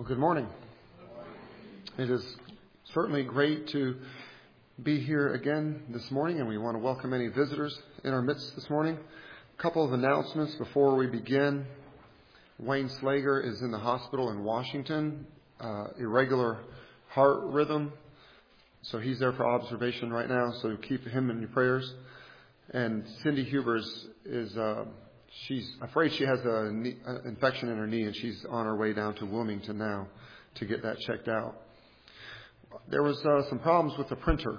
Good morning. It is certainly great to be here again this morning, and we want to welcome any visitors in our midst this morning. A couple of announcements before we begin. Wayne Slager is in the hospital in Washington, irregular heart rhythm, so he's there for observation right now, so keep him in your prayers. And Cindy Hubers she's afraid she has an infection in her knee, and she's on her way down to Wilmington now to get that checked out. There was some problems with the printer.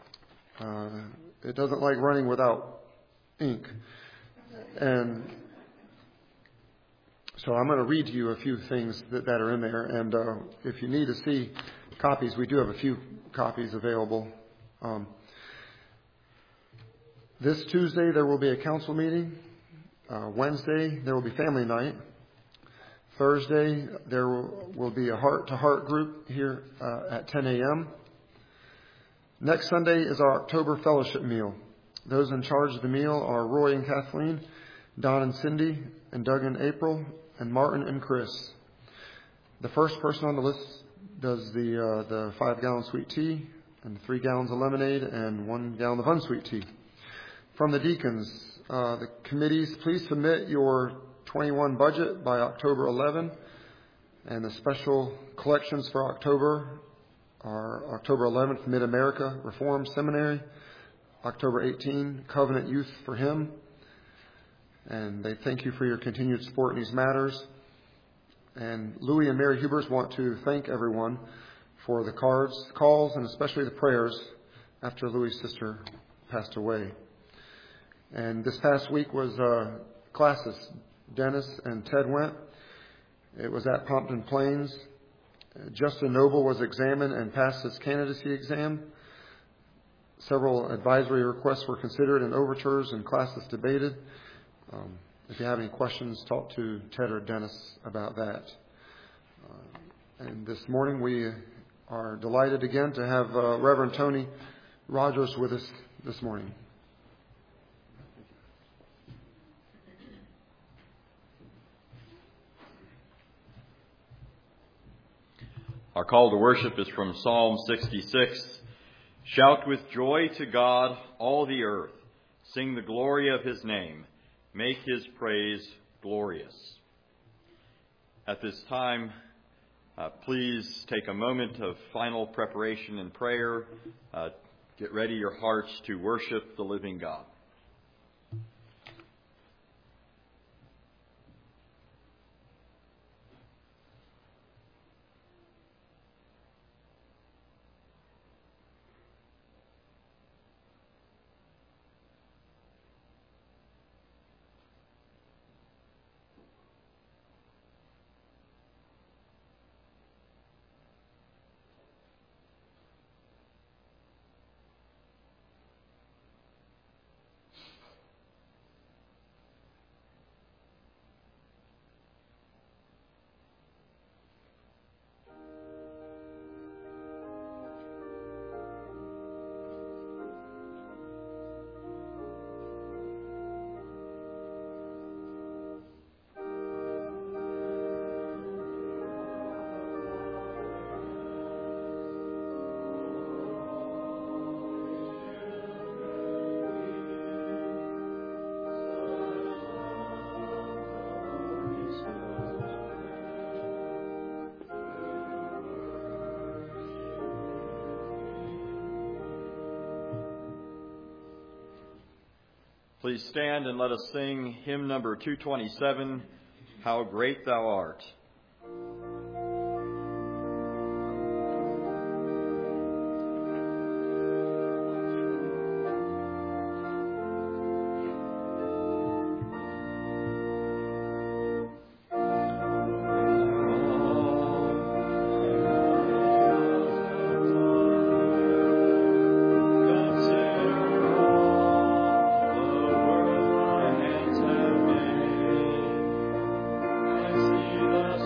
It doesn't like running without ink. And so I'm going to read to you a few things that are in there. And if you need to see copies, we do have a few copies available. This Tuesday there will be a council meeting. Wednesday, there will be family night. Thursday, there will be a heart-to-heart group here at 10 a.m. Next Sunday is our October fellowship meal. Those in charge of the meal are Roy and Kathleen, Don and Cindy, and Doug and April, and Martin and Chris. The first person on the list does the 5-gallon sweet tea, and 3 gallons of lemonade, and 1 gallon of unsweet tea. From the deacons, the committees, please submit your 21 budget by October 11. And the special collections for October are October 11th, Mid-America Reform Seminary. October 18, Covenant Youth for Him. And they thank you for your continued support in these matters. And Louis and Mary Hubers want to thank everyone for the cards, calls, and especially the prayers after Louis' sister passed away. And this past week was classes. Dennis and Ted went. It was at Pompton Plains. Justin Noble was examined and passed his candidacy exam. Several advisory requests were considered and overtures and classes debated. If you have any questions, talk to Ted or Dennis about that. And this morning we are delighted again to have Reverend Tony Rogers with us this morning. Our call to worship is from Psalm 66. Shout with joy to God, all the earth. Sing the glory of His name. Make His praise glorious. At this time, please take a moment of final preparation and prayer. Get ready your hearts to worship the living God. Please stand and let us sing hymn number 227, How Great Thou Art. See the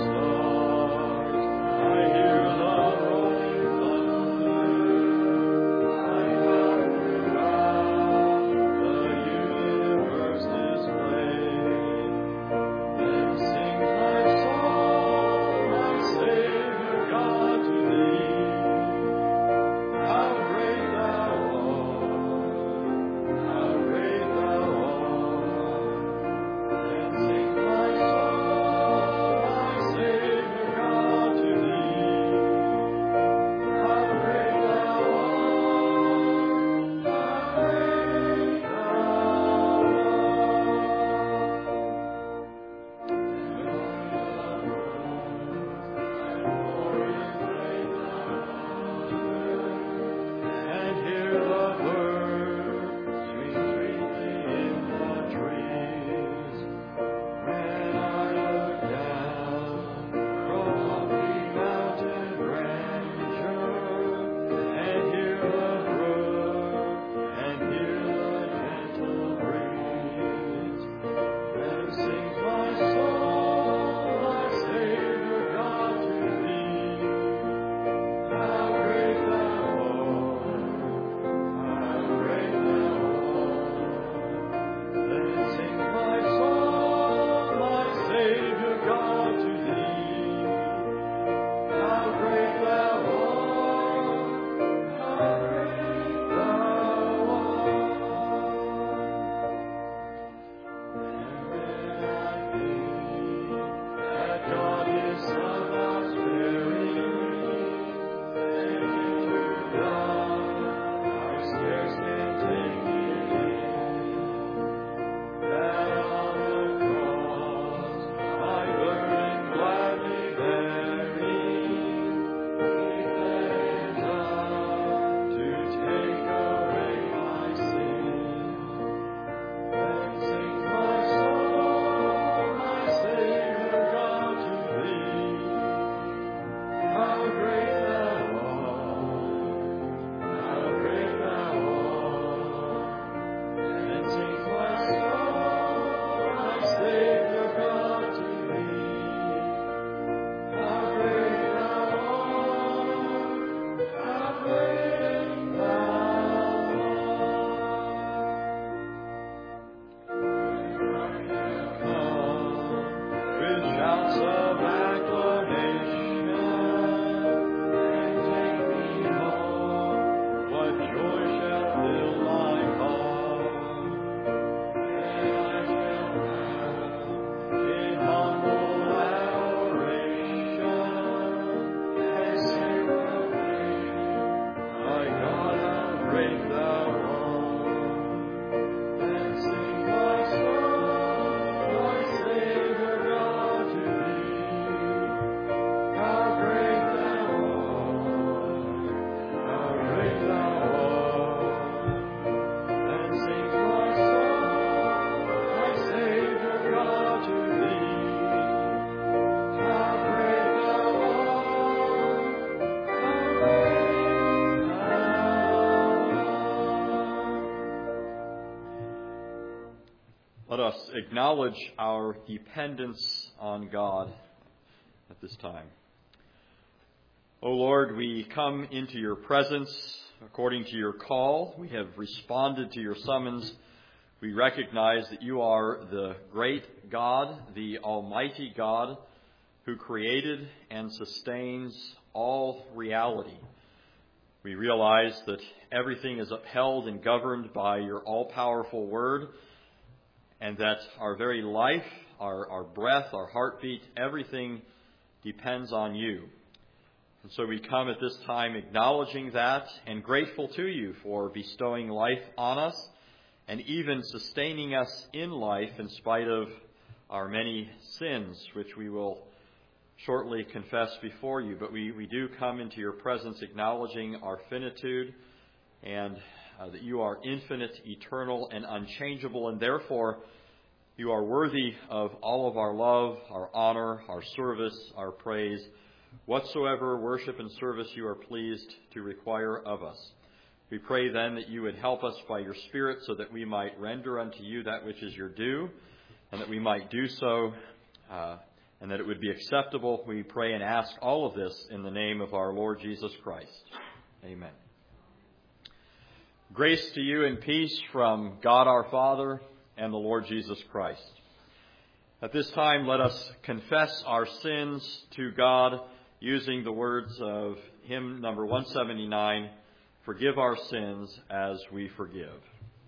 Let us acknowledge our dependence on God at this time. O Lord, we come into your presence according to your call. We have responded to your summons. We recognize that you are the great God, the Almighty God, who created and sustains all reality. We realize that everything is upheld and governed by your all-powerful word, and that our very life, our breath, our heartbeat, everything depends on you. And so we come at this time acknowledging that and grateful to you for bestowing life on us and even sustaining us in life in spite of our many sins, which we will shortly confess before you. But we do come into your presence acknowledging our finitude and that you are infinite, eternal, and unchangeable, and therefore you are worthy of all of our love, our honor, our service, our praise, whatsoever worship and service you are pleased to require of us. We pray then that you would help us by your Spirit so that we might render unto you that which is your due, and that we might do so, and that it would be acceptable. We pray and ask all of this in the name of our Lord Jesus Christ. Amen. Grace to you and peace from God our Father and the Lord Jesus Christ. At this time, let us confess our sins to God using the words of hymn number 179, "Forgive our sins as we forgive."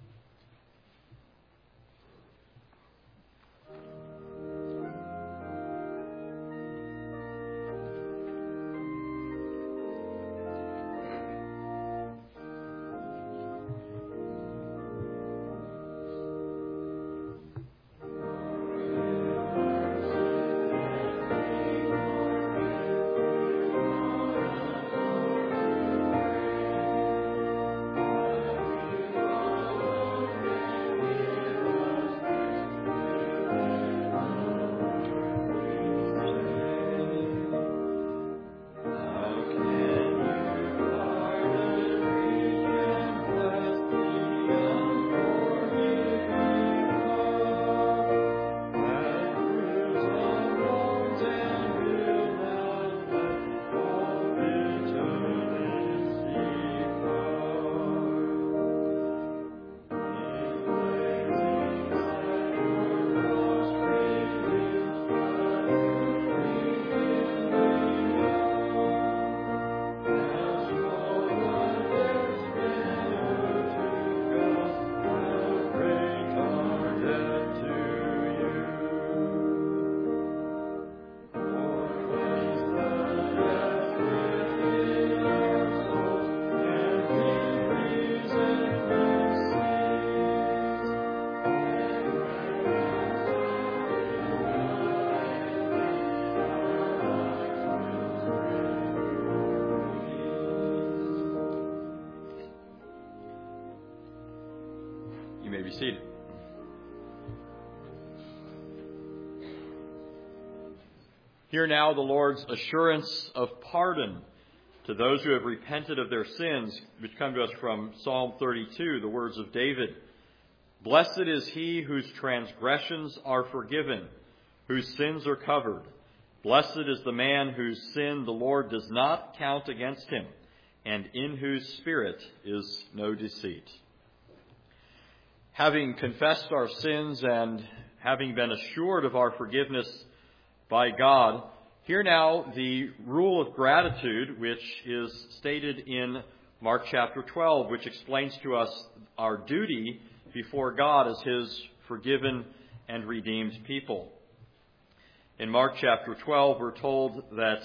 You may be seated. Hear now the Lord's assurance of pardon to those who have repented of their sins, which come to us from Psalm 32, the words of David. "Blessed is he whose transgressions are forgiven, whose sins are covered. Blessed is the man whose sin the Lord does not count against him, and in whose spirit is no deceit." Having confessed our sins and having been assured of our forgiveness by God, hear now the rule of gratitude, which is stated in Mark chapter 12, which explains to us our duty before God as His forgiven and redeemed people. In Mark chapter 12, we're told that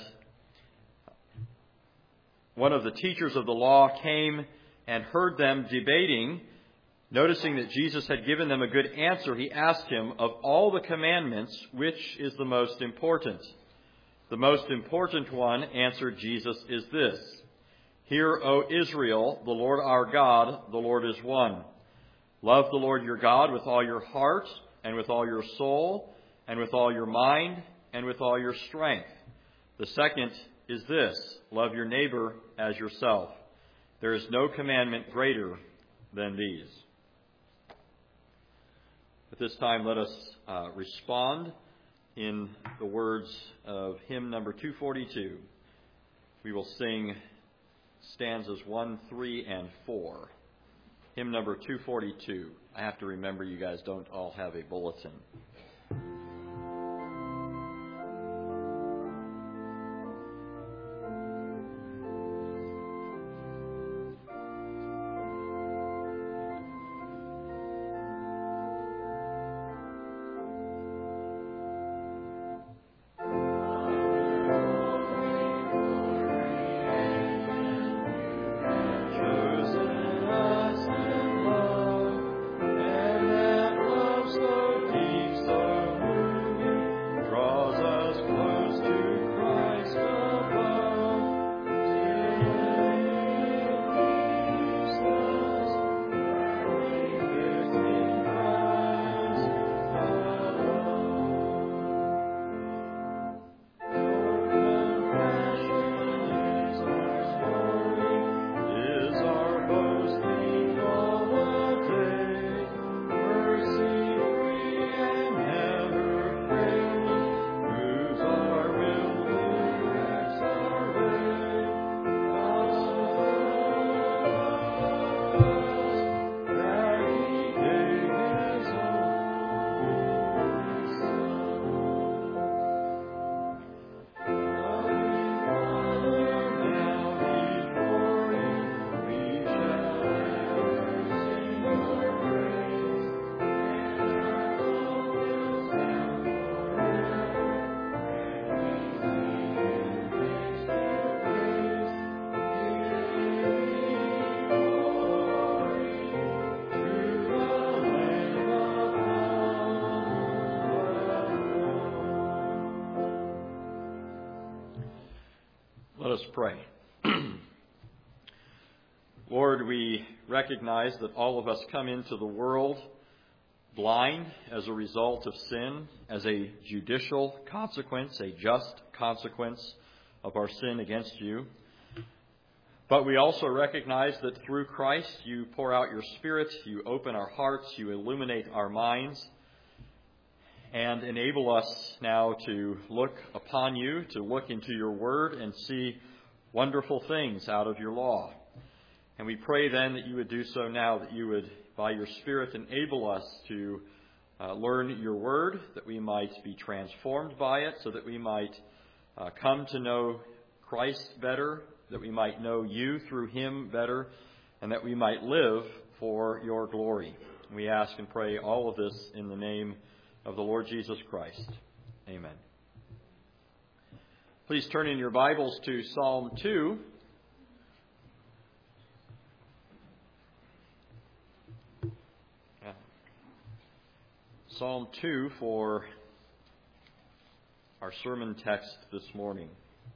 one of the teachers of the law came and heard them debating. Noticing that Jesus had given them a good answer, he asked him, of all the commandments, which is the most important? The most important one, answered Jesus, is this: Hear, O Israel, the Lord our God, the Lord is one. Love the Lord your God with all your heart, and with all your soul, and with all your mind, and with all your strength. The second is this: love your neighbor as yourself. There is no commandment greater than these. At this time, let us respond in the words of hymn number 242. We will sing stanzas 1, 3, and 4. Hymn number 242. I have to remember you guys don't all have a bulletin. Let us pray. Lord, we recognize that all of us come into the world blind as a result of sin, as a judicial consequence, a just consequence of our sin against you. But we also recognize that through Christ you pour out your Spirit, you open our hearts, you illuminate our minds, and enable us now to look upon you, to look into your word and see wonderful things out of your law. And we pray then that you would do so now, that you would, by your Spirit, enable us to learn your word, that we might be transformed by it, so that we might come to know Christ better, that we might know you through him better, and that we might live for your glory. We ask and pray all of this in the name of the Lord Jesus Christ. Amen. Please turn in your Bibles to Psalm 2. Psalm 2 for our sermon text this morning.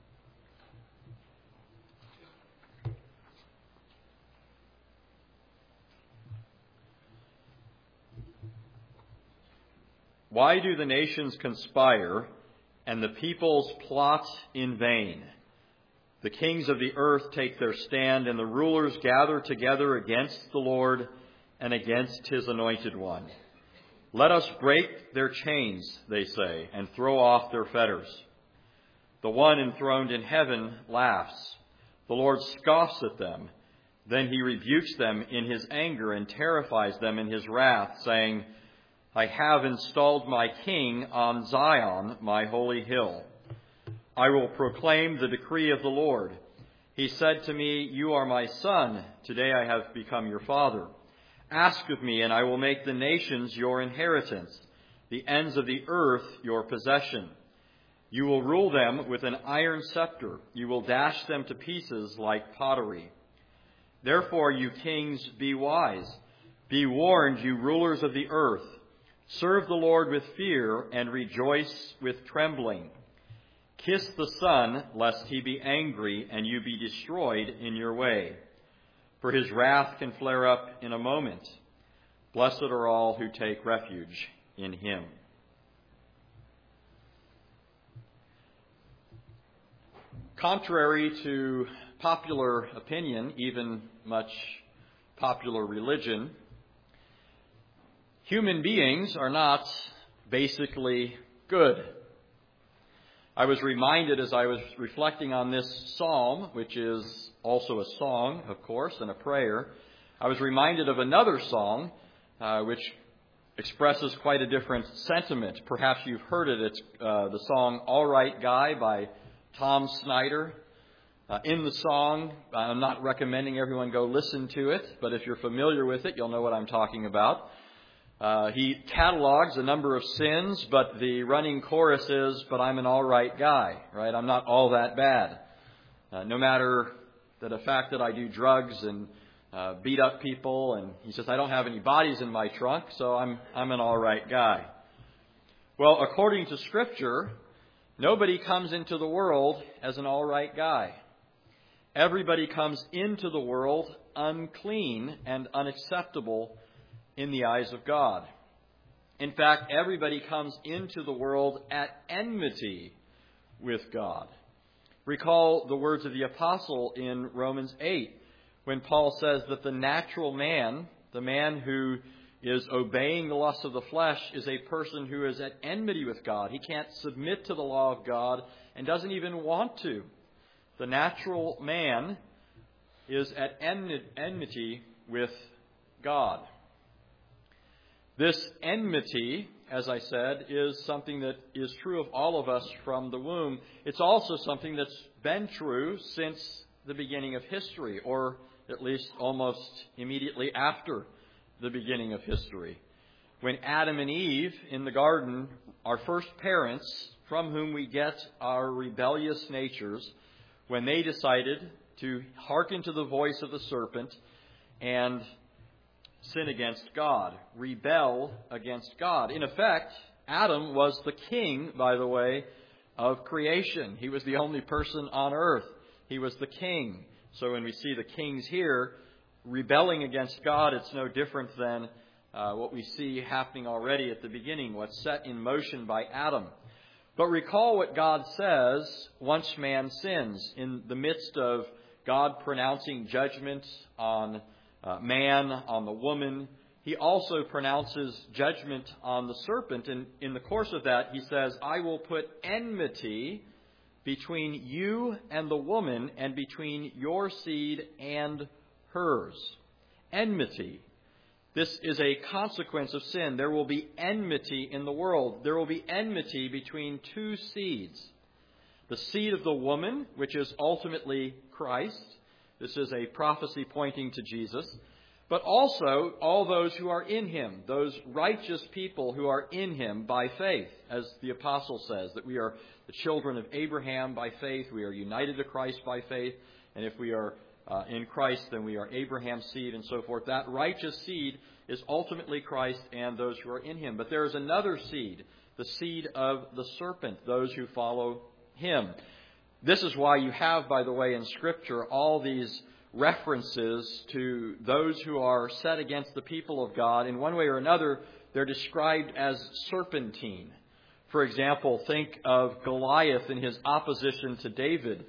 Why do the nations conspire and the peoples plot in vain? The kings of the earth take their stand, and the rulers gather together against the Lord and against his anointed one. Let us break their chains, they say, and throw off their fetters. The one enthroned in heaven laughs. The Lord scoffs at them. Then he rebukes them in his anger and terrifies them in his wrath, saying, I have installed my king on Zion, my holy hill. I will proclaim the decree of the Lord. He said to me, 'You are my son. Today I have become your father. Ask of me, and I will make the nations your inheritance, the ends of the earth your possession. You will rule them with an iron scepter. You will dash them to pieces like pottery. Therefore, you kings, be wise. Be warned, you rulers of the earth. Serve the Lord with fear and rejoice with trembling. Kiss the Son, lest he be angry and you be destroyed in your way. For his wrath can flare up in a moment. Blessed are all who take refuge in him.'" Contrary to popular opinion, even much popular religion, human beings are not basically good. I was reminded as I was reflecting on this psalm, which is also a song, of course, and a prayer, I was reminded of another song which expresses quite a different sentiment. Perhaps you've heard it. It's the song "All Right Guy" by Tom Snyder. In the song, I'm not recommending everyone go listen to it, but if you're familiar with it, you'll know what I'm talking about. He catalogs a number of sins, but the running chorus is, "But I'm an all right guy," right? I'm not all that bad. No matter the fact that I do drugs and beat up people, and he says, "I don't have any bodies in my trunk, so I'm an all right guy." Well, according to Scripture, nobody comes into the world as an all right guy. Everybody comes into the world unclean and unacceptable in the eyes of God. In fact, everybody comes into the world at enmity with God. Recall the words of the apostle in Romans 8, when Paul says that the natural man, the man who is obeying the lusts of the flesh, is a person who is at enmity with God. He can't submit to the law of God and doesn't even want to. The natural man is at enmity with God. This enmity, as I said, is something that is true of all of us from the womb. It's also something that's been true since the beginning of history, or at least almost immediately after the beginning of history. When Adam and Eve in the garden, our first parents, from whom we get our rebellious natures, when they decided to hearken to the voice of the serpent and sin against God, rebel against God. In effect, Adam was the king, by the way, of creation. He was the only person on earth. He was the king. So when we see the kings here rebelling against God, it's no different than what we see happening already at the beginning, what's set in motion by Adam. But recall what God says once man sins. In the midst of God pronouncing judgment on man, on the woman, he also pronounces judgment on the serpent. And in the course of that, he says, "I will put enmity between you and the woman, and between your seed and hers." Enmity. This is a consequence of sin. There will be enmity in the world. There will be enmity between two seeds. The seed of the woman, which is ultimately Christ. This is a prophecy pointing to Jesus. But also all those who are in him, those righteous people who are in him by faith. As the apostle says, that we are the children of Abraham by faith. We are united to Christ by faith. And if we are in Christ, then we are Abraham's seed and so forth. That righteous seed is ultimately Christ and those who are in him. But there is another seed, the seed of the serpent, those who follow him. This is why you have, by the way, in Scripture, all these references to those who are set against the people of God. In one way or another, they're described as serpentine. For example, think of Goliath in his opposition to David.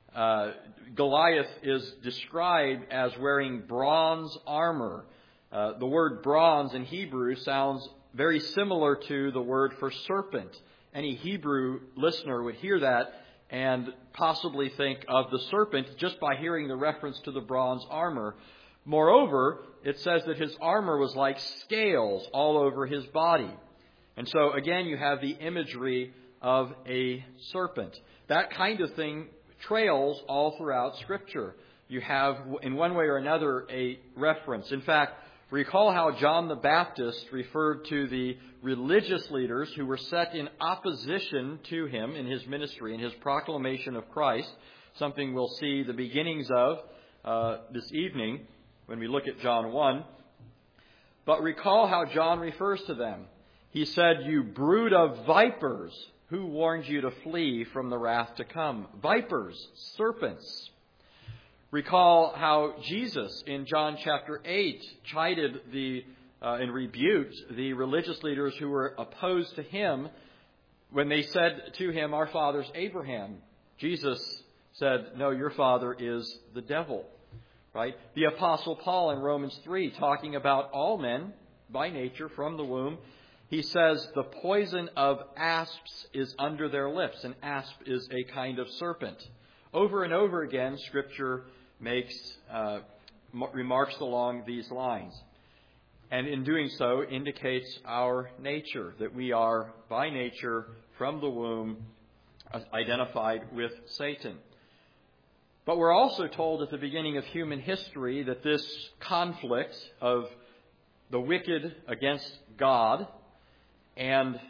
Goliath is described as wearing bronze armor. The word bronze in Hebrew sounds very similar to the word for serpent. Any Hebrew listener would hear that and possibly think of the serpent just by hearing the reference to the bronze armor. Moreover, it says that his armor was like scales all over his body. And so, again, you have the imagery of a serpent. That kind of thing trails all throughout Scripture. You have, in one way or another, a reference. In fact, recall how John the Baptist referred to the religious leaders who were set in opposition to him in his ministry, in his proclamation of Christ, something we'll see the beginnings of this evening when we look at John 1. But recall how John refers to them. He said, "You brood of vipers, who warned you to flee from the wrath to come?" Vipers, serpents. Recall how Jesus in John chapter 8 chided and rebuked the religious leaders who were opposed to him when they said to him, "Our father's Abraham." Jesus said, "No, your father is the devil." Right? The Apostle Paul in Romans 3, talking about all men by nature from the womb, he says, "The poison of asps is under their lips." An asp is a kind of serpent. Over and over again, Scripture makes remarks along these lines. And in doing so, indicates our nature, that we are by nature from the womb identified with Satan. But we're also told at the beginning of human history that this conflict of the wicked against God and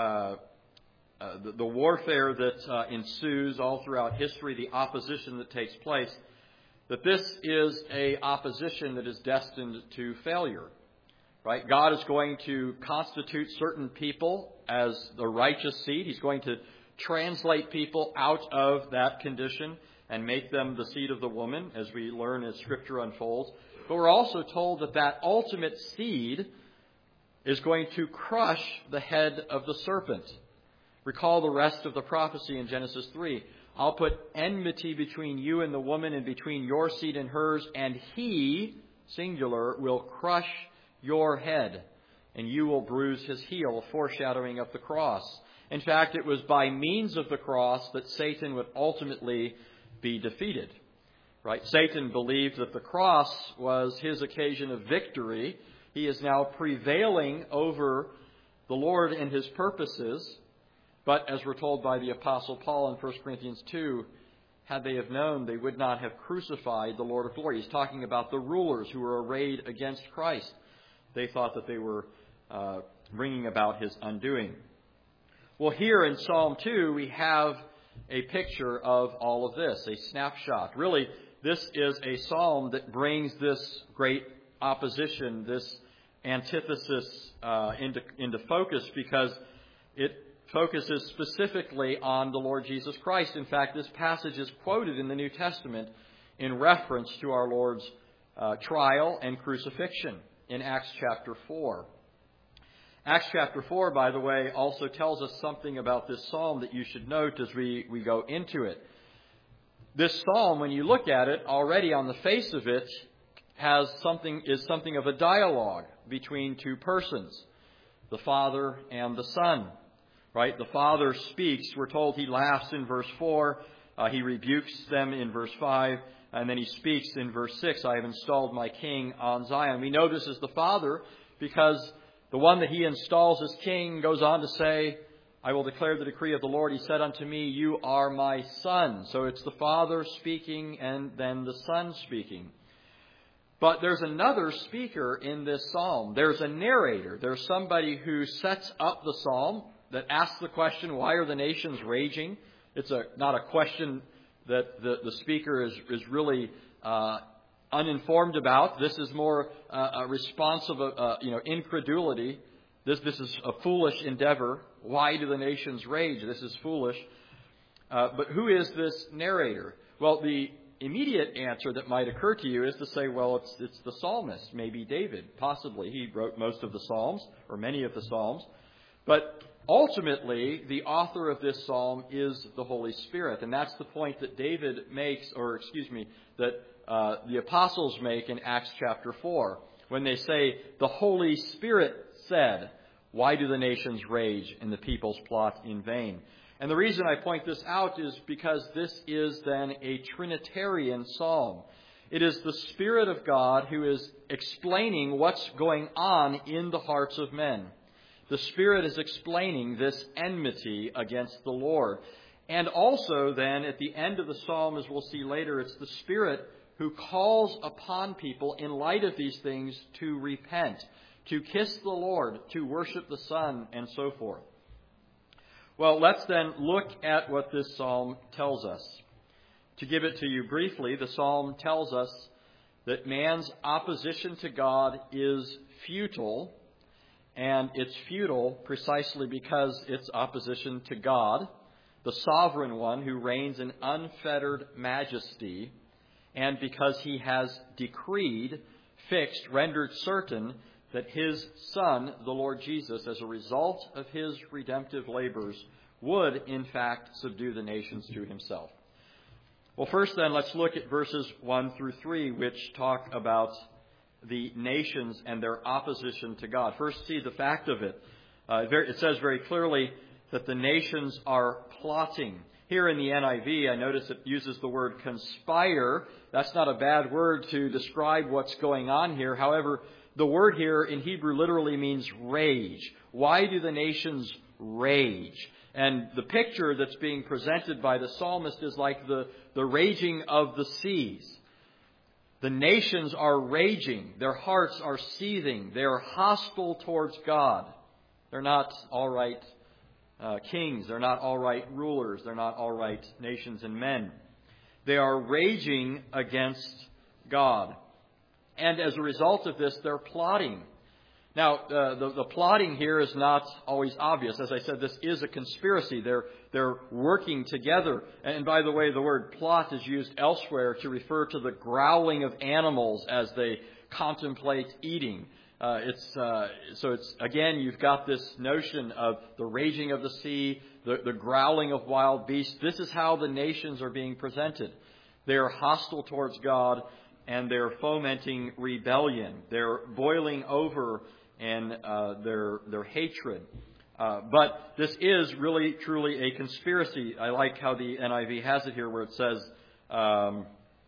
the warfare that ensues all throughout history, the opposition that takes place, that this is a opposition that is destined to failure. Right? God is going to constitute certain people as the righteous seed. He's going to translate people out of that condition and make them the seed of the woman, as we learn as Scripture unfolds. But we're also told that that ultimate seed is going to crush the head of the serpent. Recall the rest of the prophecy in Genesis 3. "I'll put enmity between you and the woman, and between your seed and hers, and he," singular, "will crush your head, and you will bruise his heel," foreshadowing of the cross. In fact, it was by means of the cross that Satan would ultimately be defeated. Right? Satan believed that the cross was his occasion of victory. He is now prevailing over the Lord and his purposes. But as we're told by the Apostle Paul in 1 Corinthians 2, had they have known, they would not have crucified the Lord of glory. He's talking about the rulers who were arrayed against Christ. They thought that they were bringing about his undoing. Well, here in Psalm 2, we have a picture of all of this, a snapshot. Really, this is a psalm that brings this great opposition, this antithesis into focus, because it focuses specifically on the Lord Jesus Christ. In fact, this passage is quoted in the New Testament in reference to our Lord's trial and crucifixion in Acts chapter 4. Acts chapter 4, by the way, also tells us something about this psalm that you should note as we go into it. This psalm, when you look at it, already on the face of it, is something of a dialogue between two persons, the Father and the Son. Right? The Father speaks. We're told he laughs in verse 4. He rebukes them in verse 5. And then he speaks in verse 6, "I have installed my king on Zion." We know this is the Father because the one that he installs as king goes on to say, "I will declare the decree of the Lord. He said unto me, you are my son." So it's the Father speaking and then the Son speaking. But there's another speaker in this psalm. There's a narrator. There's somebody who sets up the psalm that asks the question, why are the nations raging? It's not a question that the speaker is really uninformed about. This is more a response of incredulity. This is a foolish endeavor. Why do the nations rage? This is foolish. But who is this narrator? Well, the immediate answer that might occur to you is to say, well, it's the psalmist, maybe David, possibly. He wrote most of the Psalms, or many of the Psalms. But ultimately, the author of this psalm is the Holy Spirit. And that's the point that David makes, that the apostles make in Acts chapter 4, when they say, the Holy Spirit said, "Why do the nations rage and the peoples plot in vain?" And the reason I point this out is because this is then a Trinitarian psalm. It is the Spirit of God who is explaining what's going on in the hearts of men. The Spirit is explaining this enmity against the Lord. And also then, at the end of the psalm, as we'll see later, it's the Spirit who calls upon people in light of these things to repent, to kiss the Lord, to worship the Son, and so forth. Well, let's then look at what this psalm tells us. To give it to you briefly, the psalm tells us that man's opposition to God is futile, and it's futile precisely because it's opposition to God, the sovereign one who reigns in unfettered majesty, and because he has decreed, fixed, rendered certain that his Son, the Lord Jesus, as a result of his redemptive labors, would in fact subdue the nations to himself. Well, first then, let's look at verses 1 through 3, which talk about the nations and their opposition to God. First, see the fact of it. It says very clearly that the nations are plotting. Here in the NIV, I notice it uses the word conspire. That's not a bad word to describe what's going on here. However, the word here in Hebrew literally means rage. Why do the nations rage? And the picture that's being presented by the psalmist is like the raging of the seas. The nations are raging. Their hearts are seething. They are hostile towards God. They're not all right kings. They're not all right rulers. They're not all right nations and men. They are raging against God. And as a result of this, they're plotting. Now, the plotting here is not always obvious. As I said, this is a conspiracy. They're working together. And by the way, the word plot is used elsewhere to refer to the growling of animals as they contemplate eating. So it's again, you've got this notion of the raging of the sea, the growling of wild beasts. This is how the nations are being presented. They are hostile towards God, and they're fomenting rebellion. They're boiling over in their hatred. But this is really, truly a conspiracy. I like how the NIV has it here, where it says, that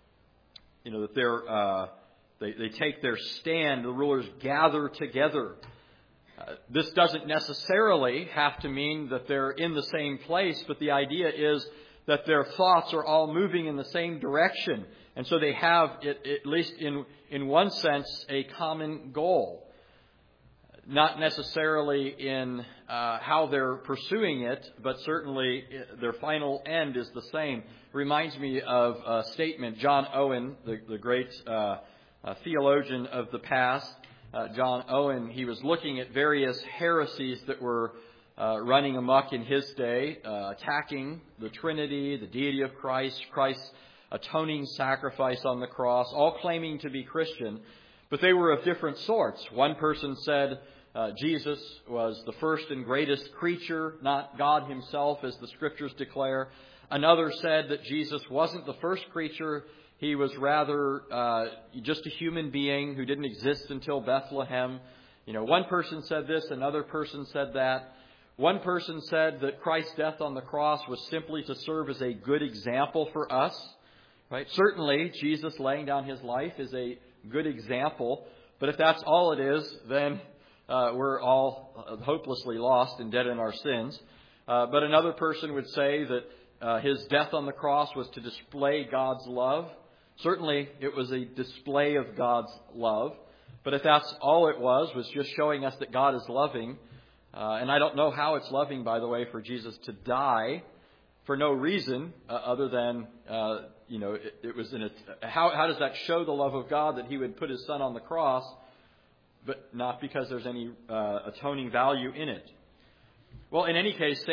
they take their stand. The rulers gather together. This doesn't necessarily have to mean that they're in the same place, but the idea is that their thoughts are all moving in the same direction. And so they have, at least in one sense, a common goal. Not necessarily in how they're pursuing it, but certainly their final end is the same. Reminds me of a statement, John Owen, the great theologian of the past. John Owen, he was looking at various heresies that were running amok in his day, attacking the Trinity, the deity of Christ, Christ's atoning sacrifice on the cross, all claiming to be Christian, but they were of different sorts. One person said Jesus was the first and greatest creature, not God himself, as the Scriptures declare. Another said that Jesus wasn't the first creature. He was rather just a human being who didn't exist until Bethlehem. One person said this, another person said that. One person said that Christ's death on the cross was simply to serve as a good example for us. Right? Certainly, Jesus laying down his life is a good example. But if that's all it is, then we're all hopelessly lost and dead in our sins. But another person would say that his death on the cross was to display God's love. Certainly, it was a display of God's love. But if that's all it was just showing us that God is loving, and I don't know how it's loving, by the way, for Jesus to die for no reason other than, it was how does that show the love of God that he would put his Son on the cross, but not because there's any atoning value in it? Well, in any case,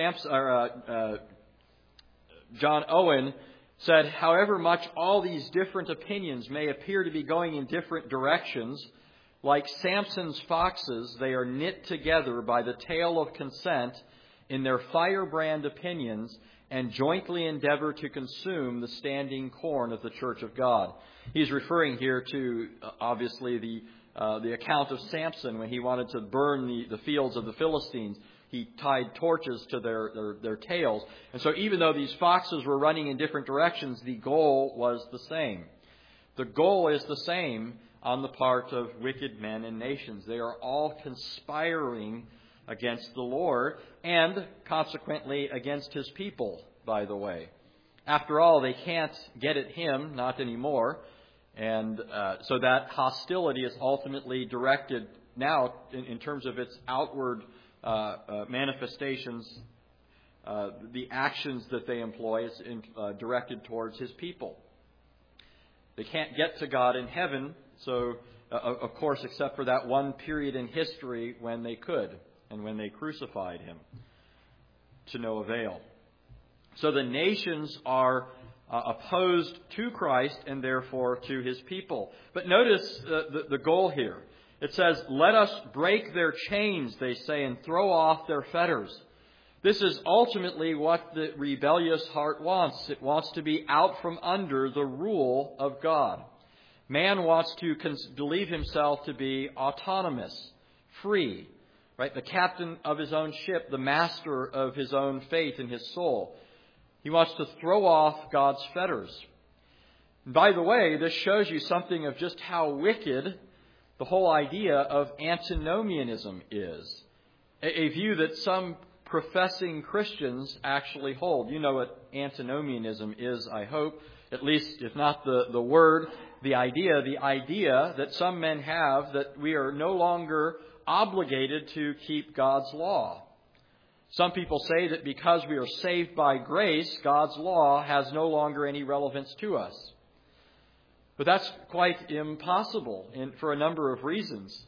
John Owen said, however much all these different opinions may appear to be going in different directions, like Samson's foxes, they are knit together by the tail of consent in their firebrand opinions and jointly endeavor to consume the standing corn of the church of God. He's referring here to, obviously, the account of Samson when he wanted to burn the fields of the Philistines. He tied torches to their tails. And so even though these foxes were running in different directions, the goal was the same. The goal is the same on the part of wicked men and nations. They are all conspiring against the Lord and consequently against his people, by the way. After all, they can't get at him, not anymore. And so that hostility is ultimately directed now in terms of its outward manifestations. The actions that they employ is directed towards his people. They can't get to God in heaven, so of course, except for that one period in history when they could, and when they crucified him, to no avail. So the nations are opposed to Christ and therefore to his people. But notice the goal here. It says, "Let us break their chains," they say, "and throw off their fetters." This is ultimately what the rebellious heart wants. It wants to be out from under the rule of God. Man wants to believe himself to be autonomous, free, right? The captain of his own ship, the master of his own fate and his soul. He wants to throw off God's fetters. And by the way, this shows you something of just how wicked the whole idea of antinomianism is. A view that some professing Christians actually hold. You know what antinomianism is, I hope. At least, if not the word, the idea that some men have that we are no longer obligated to keep God's law. Some people say that because we are saved by grace, God's law has no longer any relevance to us. But that's quite impossible for a number of reasons.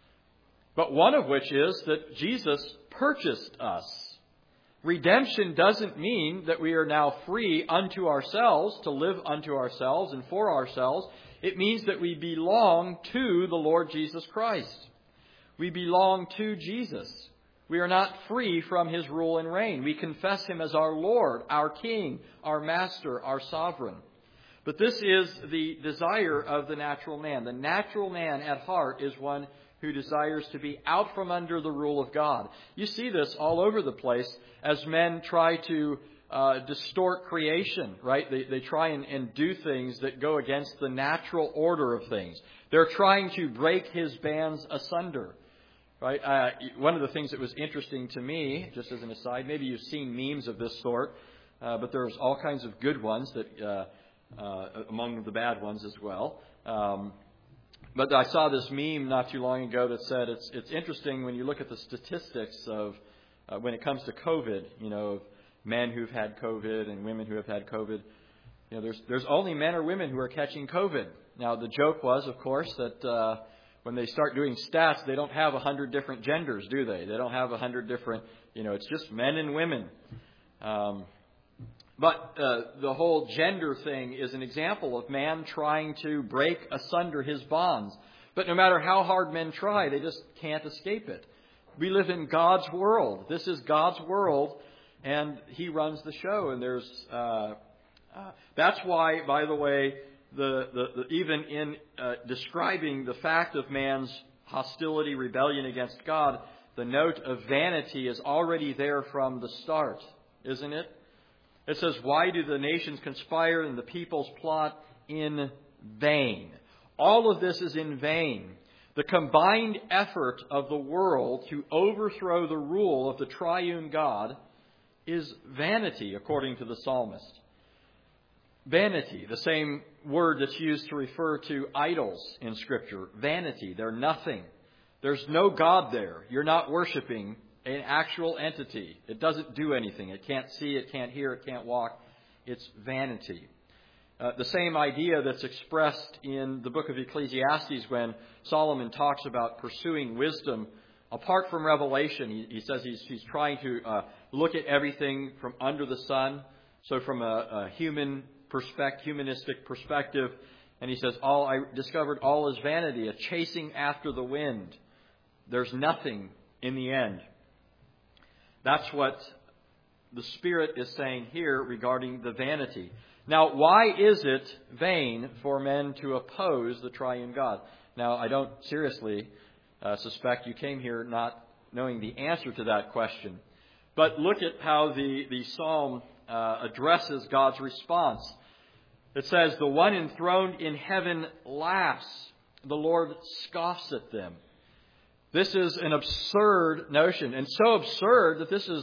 But one of which is that Jesus purchased us. Redemption doesn't mean that we are now free unto ourselves, to live unto ourselves and for ourselves. It means that we belong to the Lord Jesus Christ. We belong to Jesus. We are not free from his rule and reign. We confess him as our Lord, our King, our Master, our Sovereign. But this is the desire of the natural man. The natural man at heart is one who desires to be out from under the rule of God. You see this all over the place as men try to distort creation, right? They try and do things that go against the natural order of things. They're trying to break his bands asunder. Right? One of the things that was interesting to me, just as an aside, maybe you've seen memes of this sort, but there's all kinds of good ones that among the bad ones as well. But I saw this meme not too long ago that said it's interesting when you look at the statistics of when it comes to COVID. You know, men who've had COVID and women who have had COVID. You know, there's only men or women who are catching COVID. Now the joke was, of course, that when they start doing stats, they don't have 100 different genders, do they? They don't have 100 different, it's just men and women. But the whole gender thing is an example of man trying to break asunder his bonds. But no matter how hard men try, they just can't escape it. We live in God's world. This is God's world, and he runs the show. And that's why, by the way, even in describing the fact of man's hostility, rebellion against God, the note of vanity is already there from the start, isn't it? It says, "Why do the nations conspire and the peoples plot in vain?" All of this is in vain. The combined effort of the world to overthrow the rule of the triune God is vanity, according to the psalmist. Vanity, the same word that's used to refer to idols in Scripture. Vanity, they're nothing. There's no God there. You're not worshiping an actual entity. It doesn't do anything. It can't see, it can't hear, it can't walk. It's vanity. The same idea that's expressed in the book of Ecclesiastes when Solomon talks about pursuing wisdom apart from revelation. He says he's trying to look at everything from under the sun. So from a humanistic perspective. And he says, I discovered all is vanity, a chasing after the wind. There's nothing in the end. That's what the Spirit is saying here regarding the vanity. Now, why is it vain for men to oppose the triune God? Now, I don't seriously suspect you came here not knowing the answer to that question. But look at how the psalm addresses God's response. It says, "The one enthroned in heaven laughs. The Lord scoffs at them." This is an absurd notion, and so absurd that this is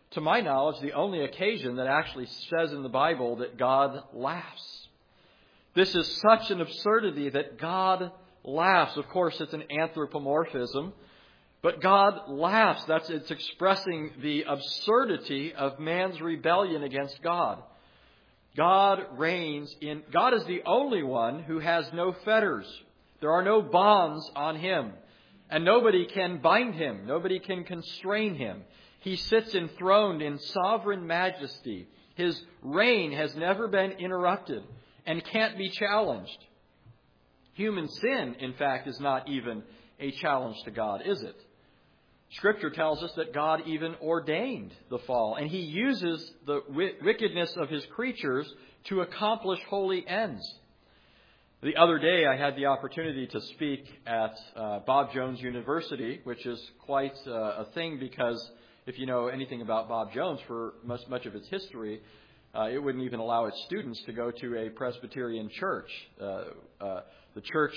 to my knowledge, the only occasion that actually says in the Bible that God laughs. This is such an absurdity that God laughs. Of course, it's an anthropomorphism, but God laughs. It's expressing the absurdity of man's rebellion against God. God reigns in. God is the only one who has no fetters. There are no bonds on him, and nobody can bind him. Nobody can constrain him. He sits enthroned in sovereign majesty. His reign has never been interrupted and can't be challenged. Human sin, in fact, is not even a challenge to God, is it? Scripture tells us that God even ordained the fall, and He uses the wickedness of His creatures to accomplish holy ends. The other day, I had the opportunity to speak at Bob Jones University, which is quite a thing because if you know anything about Bob Jones for much of its history, it wouldn't even allow its students to go to a Presbyterian church. The church,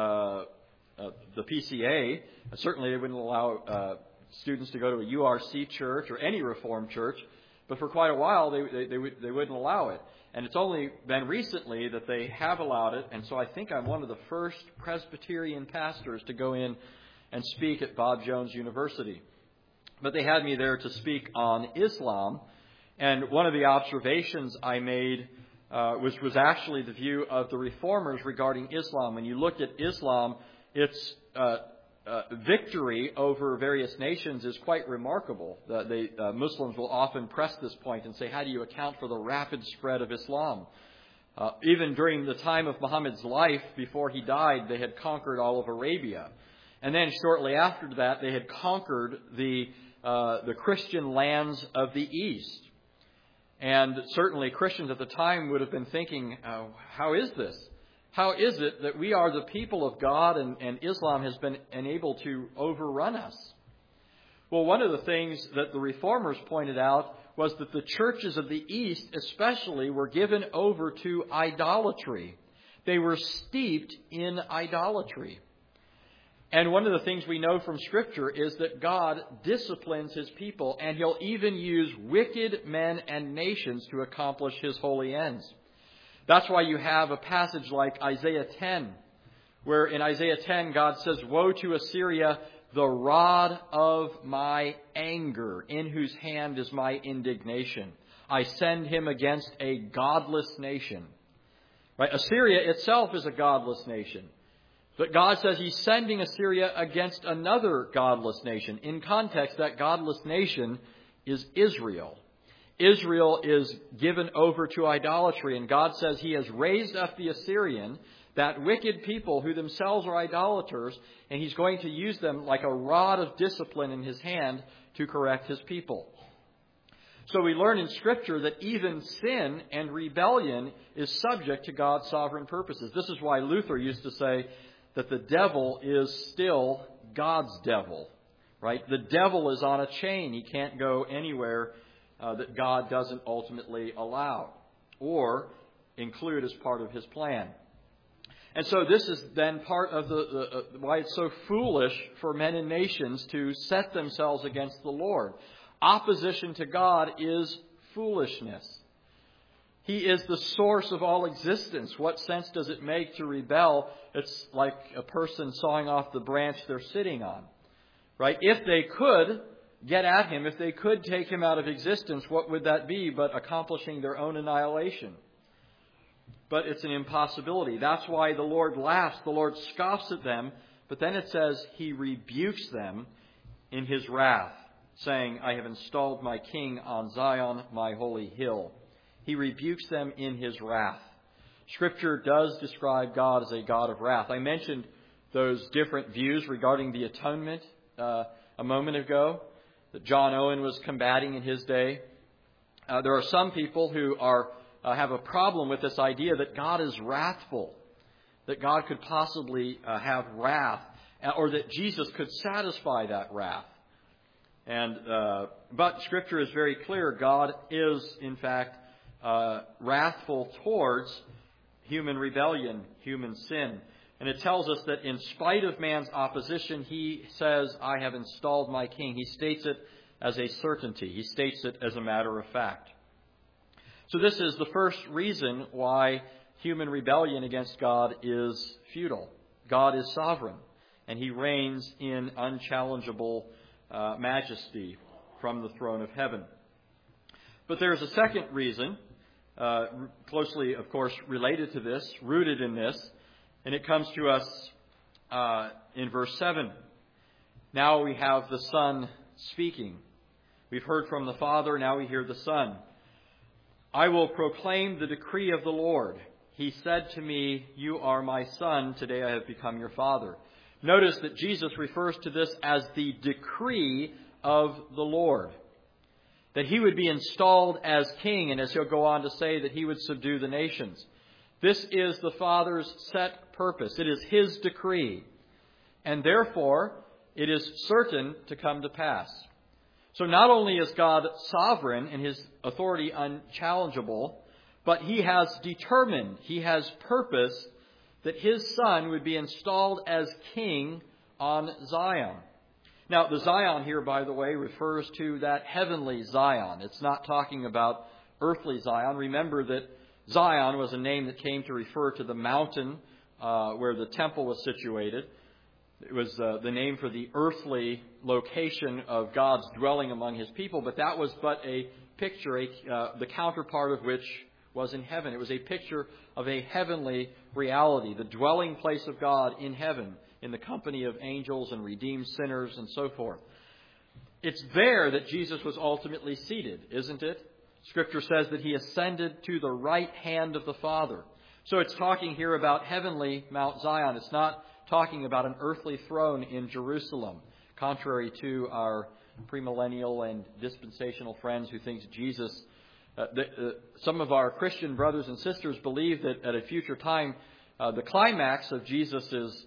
the PCA, certainly they wouldn't allow students to go to a URC church or any Reformed church, but for quite a while they wouldn't allow it. And it's only been recently that they have allowed it, and so I think I'm one of the first Presbyterian pastors to go in and speak at Bob Jones University. But they had me there to speak on Islam, and one of the observations I made was actually the view of the reformers regarding Islam. When you look at Islam, its victory over various nations is quite remarkable. Muslims will often press this point and say, how do you account for the rapid spread of Islam? Even during the time of Muhammad's life, before he died, they had conquered all of Arabia. And then shortly after that, they had conquered the Christian lands of the East. And certainly Christians at the time would have been thinking, how is this? How is it that we are the people of God and Islam has been unable to overrun us? Well, one of the things that the reformers pointed out was that the churches of the East especially were given over to idolatry. They were steeped in idolatry. And one of the things we know from Scripture is that God disciplines His people, and He'll even use wicked men and nations to accomplish His holy ends. That's why you have a passage like Isaiah 10, where in Isaiah 10 God says, "Woe to Assyria, the rod of my anger, in whose hand is my indignation. I send him against a godless nation." Right? Assyria itself is a godless nation. But God says He's sending Assyria against another godless nation. In context, that godless nation is Israel. Israel is given over to idolatry, and God says He has raised up the Assyrian, that wicked people who themselves are idolaters, and He's going to use them like a rod of discipline in His hand to correct His people. So we learn in Scripture that even sin and rebellion is subject to God's sovereign purposes. This is why Luther used to say that the devil is still God's devil, right? The devil is on a chain. He can't go anywhere that God doesn't ultimately allow or include as part of His plan. And so this is then part of the why it's so foolish for men and nations to set themselves against the Lord. Opposition to God is foolishness. He is the source of all existence. What sense does it make to rebel? It's like a person sawing off the branch they're sitting on, right? If they could get at Him, if they could take Him out of existence, what would that be but accomplishing their own annihilation? But it's an impossibility. That's why the Lord laughs. The Lord scoffs at them. But then it says He rebukes them in His wrath, saying, "I have installed my king on Zion, my holy hill." He rebukes them in His wrath. Scripture does describe God as a God of wrath. I mentioned those different views regarding the atonement a moment ago that John Owen was combating in his day. There are some people who have a problem with this idea that God is wrathful, that God could possibly have wrath, or that Jesus could satisfy that wrath. But Scripture is very clear. God is, in fact, wrathful towards human rebellion, human sin. And it tells us that in spite of man's opposition, He says, "I have installed my king." He states it as a certainty. He states it as a matter of fact. So this is the first reason why human rebellion against God is futile. God is sovereign, and He reigns in unchallengeable majesty from the throne of heaven. But there is a second reason, closely, of course, related to this, rooted in this, and it comes to us in verse 7. Now we have the Son speaking. We've heard from the Father, now we hear the Son. I will proclaim the decree of the Lord. He said to me, you are my Son, today I have become your Father. Notice that Jesus refers to this as the decree of the Lord. That He would be installed as King, and as He'll go on to say, that He would subdue the nations. This is the Father's set purpose. It is His decree. And therefore, it is certain to come to pass. So not only is God sovereign and His authority unchallengeable, but He has determined, He has purposed that His Son would be installed as King on Zion. Now, the Zion here, by the way, refers to that heavenly Zion. It's not talking about earthly Zion. Remember that Zion was a name that came to refer to the mountain where the temple was situated. It was the name for the earthly location of God's dwelling among His people, but that was but a picture, the counterpart of which was in heaven. It was a picture of a heavenly reality, the dwelling place of God in heaven, in the company of angels and redeemed sinners and so forth. It's there that Jesus was ultimately seated, isn't it? Scripture says that He ascended to the right hand of the Father. So it's talking here about heavenly Mount Zion. It's not talking about an earthly throne in Jerusalem, contrary to our premillennial and dispensational friends who think Jesus... some of our Christian brothers and sisters believe that at a future time, the climax of Jesus'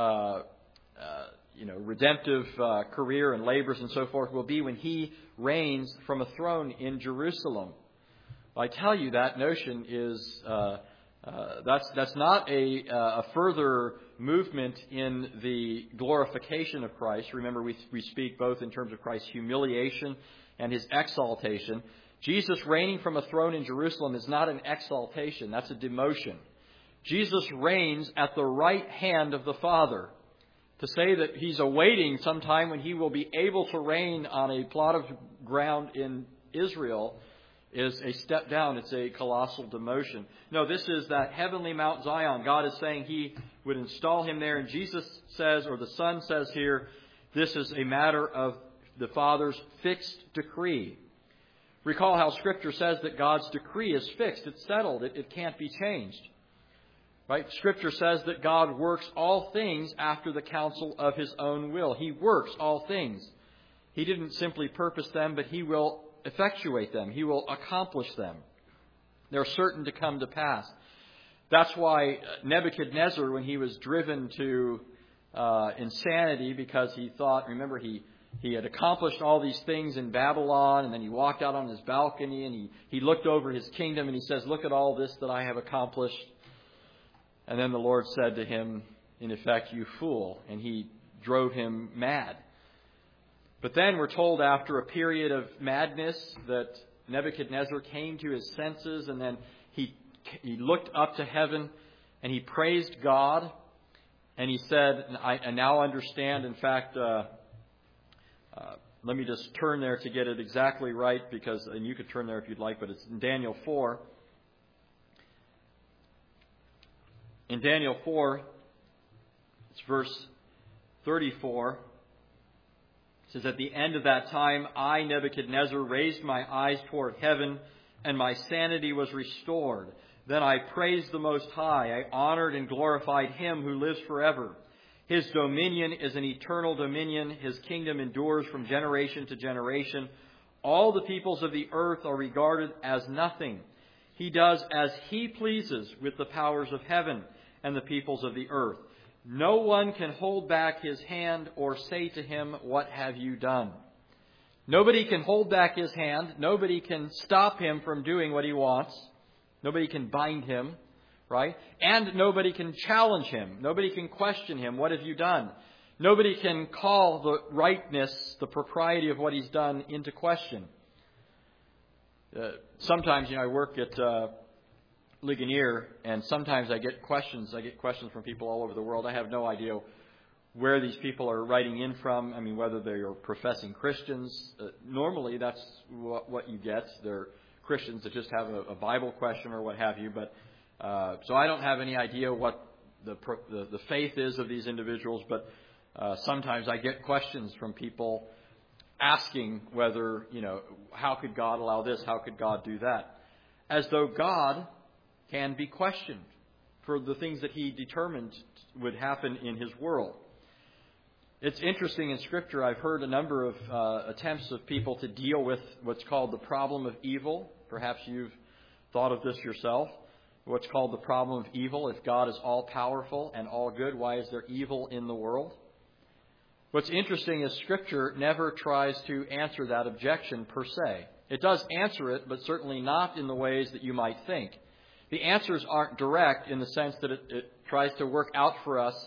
redemptive career and labors and so forth will be when He reigns from a throne in Jerusalem. I tell you, that notion is that's not a further movement in the glorification of Christ. Remember, we speak both in terms of Christ's humiliation and His exaltation. Jesus reigning from a throne in Jerusalem is not an exaltation. That's a demotion. Jesus reigns at the right hand of the Father. To say that He's awaiting some time when He will be able to reign on a plot of ground in Israel is a step down. It's a colossal demotion. No, this is that heavenly Mount Zion. God is saying He would install Him there. And Jesus says, or the Son says here, this is a matter of the Father's fixed decree. Recall how Scripture says that God's decree is fixed. It's settled. It can't be changed. Right? Scripture says that God works all things after the counsel of His own will. He works all things. He didn't simply purpose them, but He will effectuate them. He will accomplish them. They're certain to come to pass. That's why Nebuchadnezzar, when he was driven to insanity because he thought, remember, he had accomplished all these things in Babylon, and then he walked out on his balcony and he looked over his kingdom and he says, look at all this that I have accomplished. And then the Lord said to him, in effect, you fool. And He drove him mad. But then we're told after a period of madness that Nebuchadnezzar came to his senses, and then he looked up to heaven and he praised God. And he said, I now understand. In fact, let me just turn there to get it exactly right, and you could turn there if you'd like, but it's in Daniel 4. In Daniel 4, it's verse 34. It says, at the end of that time, I, Nebuchadnezzar, raised my eyes toward heaven, and my sanity was restored. Then I praised the Most High. I honored and glorified Him who lives forever. His dominion is an eternal dominion. His kingdom endures from generation to generation. All the peoples of the earth are regarded as nothing. He does as He pleases with the powers of heaven and the peoples of the earth. No one can hold back His hand or say to Him, what have you done? Nobody can hold back His hand. Nobody can stop Him from doing what He wants. Nobody can bind Him, right? And nobody can challenge Him. Nobody can question Him. What have you done? Nobody can call the rightness, the propriety of what he's done into question. Sometimes, I work at Ligonier, and sometimes I get questions. I get questions from people all over the world. I have no idea where these people are writing in from. I mean, whether they are professing Christians. Normally, that's what you get. They're Christians that just have a Bible question or what have you. But so I don't have any idea what the faith is of these individuals. But sometimes I get questions from people asking whether, how could God allow this? How could God do that? As though God can be questioned for the things that he determined would happen in his world. It's interesting in Scripture, I've heard a number of attempts of people to deal with what's called the problem of evil. Perhaps you've thought of this yourself. What's called the problem of evil. If God is all-powerful and all-good, why is there evil in the world? What's interesting is Scripture never tries to answer that objection per se. It does answer it, but certainly not in the ways that you might think. The answers aren't direct in the sense that it tries to work out for us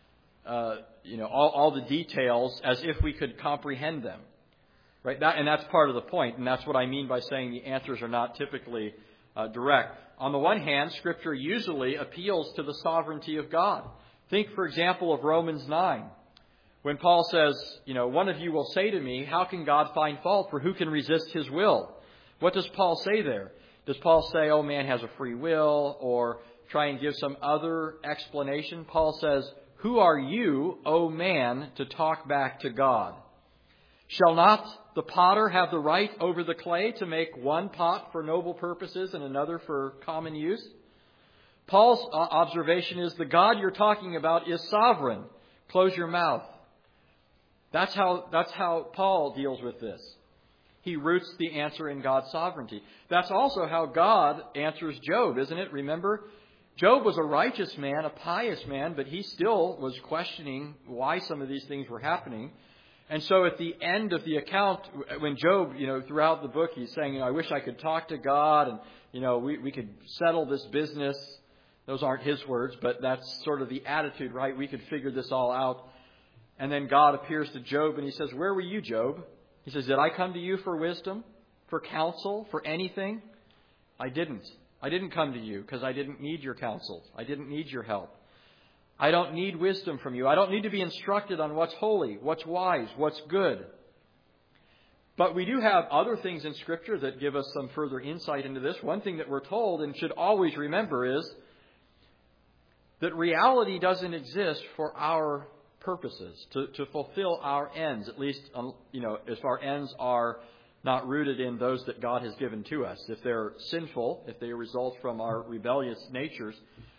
all the details as if we could comprehend them. Right? And that's part of the point, and that's what I mean by saying the answers are not typically direct. On the one hand, Scripture usually appeals to the sovereignty of God. Think, for example, of Romans 9. When Paul says, one of you will say to me, how can God find fault? For who can resist his will? What does Paul say there? Does Paul say, man has a free will, or try and give some other explanation? Paul says, who are you, O man, to talk back to God? Shall not the potter have the right over the clay to make one pot for noble purposes and another for common use? Paul's observation is the God you're talking about is sovereign. Close your mouth. That's how Paul deals with this. He roots the answer in God's sovereignty. That's also how God answers Job, isn't it? Remember, Job was a righteous man, a pious man, but he still was questioning why some of these things were happening. And so at the end of the account, when Job, throughout the book, he's saying, I wish I could talk to God and, we could settle this business. Those aren't his words, but that's sort of the attitude, right? We could figure this all out. And then God appears to Job and he says, where were you, Job? He says, did I come to you for wisdom, for counsel, for anything? I didn't. I didn't come to you because I didn't need your counsel. I didn't need your help. I don't need wisdom from you. I don't need to be instructed on what's holy, what's wise, what's good. But we do have other things in Scripture that give us some further insight into this. One thing that we're told and should always remember is that reality doesn't exist for our purposes, to fulfill our ends, at least, if our ends are not rooted in those that God has given to us. If they're sinful, if they result from our rebellious natures,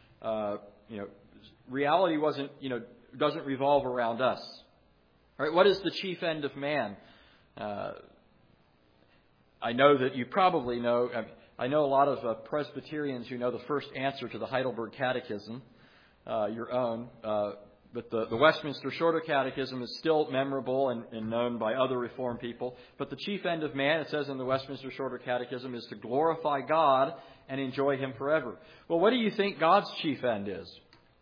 reality doesn't revolve around us. All right, what is the chief end of man? I know that you probably know. I know a lot of Presbyterians who know the first answer to the Heidelberg Catechism, your own. But the Westminster Shorter Catechism is still memorable and known by other Reformed people. But the chief end of man, it says in the Westminster Shorter Catechism, is to glorify God and enjoy Him forever. Well, what do you think God's chief end is?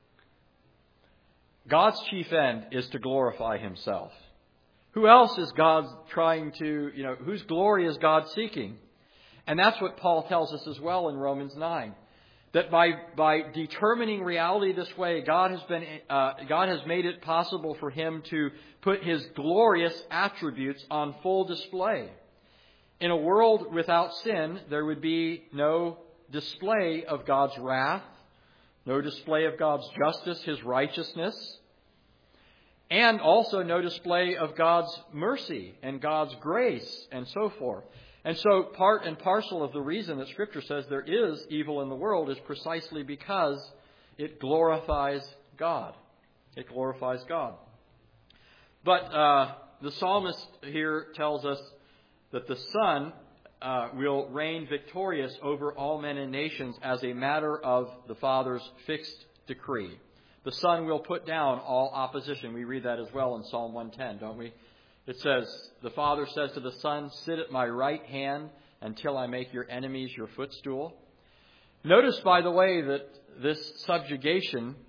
God's chief end is to glorify Himself. Who else is God trying to, whose glory is God seeking? And that's what Paul tells us as well in Romans 9. That by determining reality this way, God has made it possible for Him to put His glorious attributes on full display. In a world without sin, there would be no display of God's wrath, no display of God's justice, His righteousness, and also no display of God's mercy and God's grace and so forth. And so part and parcel of the reason that Scripture says there is evil in the world is precisely because it glorifies God. It glorifies God. But the psalmist here tells us that the Son will reign victorious over all men and nations as a matter of the Father's fixed decree. The Son will put down all opposition. We read that as well in Psalm 110, don't we? It says, the Father says to the Son, sit at my right hand until I make your enemies your footstool. Notice, by the way, that this subjugation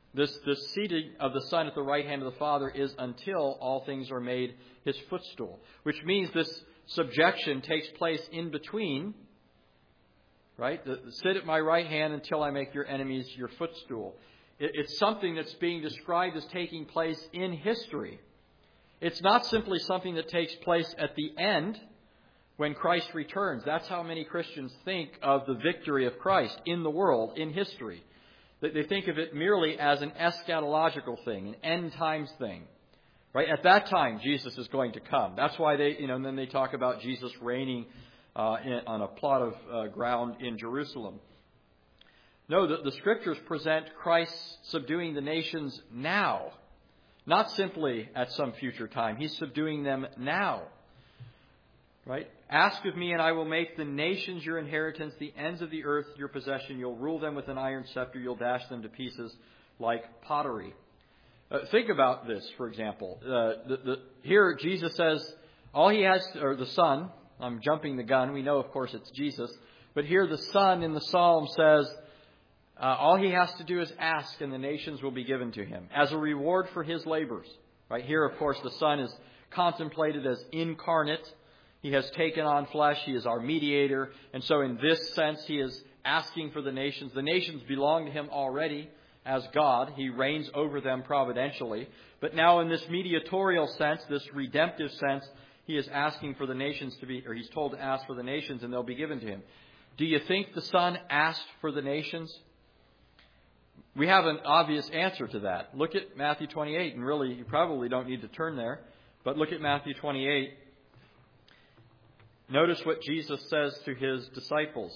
This seating of the Son at the right hand of the Father is until all things are made his footstool, which means this subjection takes place in between, right? Sit at my right hand until I make your enemies your footstool. It's something that's being described as taking place in history. It's not simply something that takes place at the end when Christ returns. That's how many Christians think of the victory of Christ in the world, in history. They think of it merely as an eschatological thing, an end times thing. Right? At that time, Jesus is going to come. That's why and then they talk about Jesus reigning on a plot of ground in Jerusalem. No, the Scriptures present Christ subduing the nations now. Not simply at some future time. He's subduing them now. Right? Ask of me and I will make the nations your inheritance, the ends of the earth your possession. You'll rule them with an iron scepter. You'll dash them to pieces like pottery. Think about this, for example. Here Jesus says, all he has, or the Son, I'm jumping the gun. We know, of course, it's Jesus. But here the Son in the Psalm says, all he has to do is ask and the nations will be given to him as a reward for his labors. Right here, of course, the Son is contemplated as incarnate. He has taken on flesh. He is our mediator. And so in this sense, he is asking for the nations. The nations belong to him already as God. He reigns over them providentially. But now in this mediatorial sense, this redemptive sense, he is asking for the nations to be, or he's told to ask for the nations and they'll be given to him. Do you think the Son asked for the nations? We have an obvious answer to that. Look at Matthew 28, and really you probably don't need to turn there, but look at Matthew 28. Notice what Jesus says to his disciples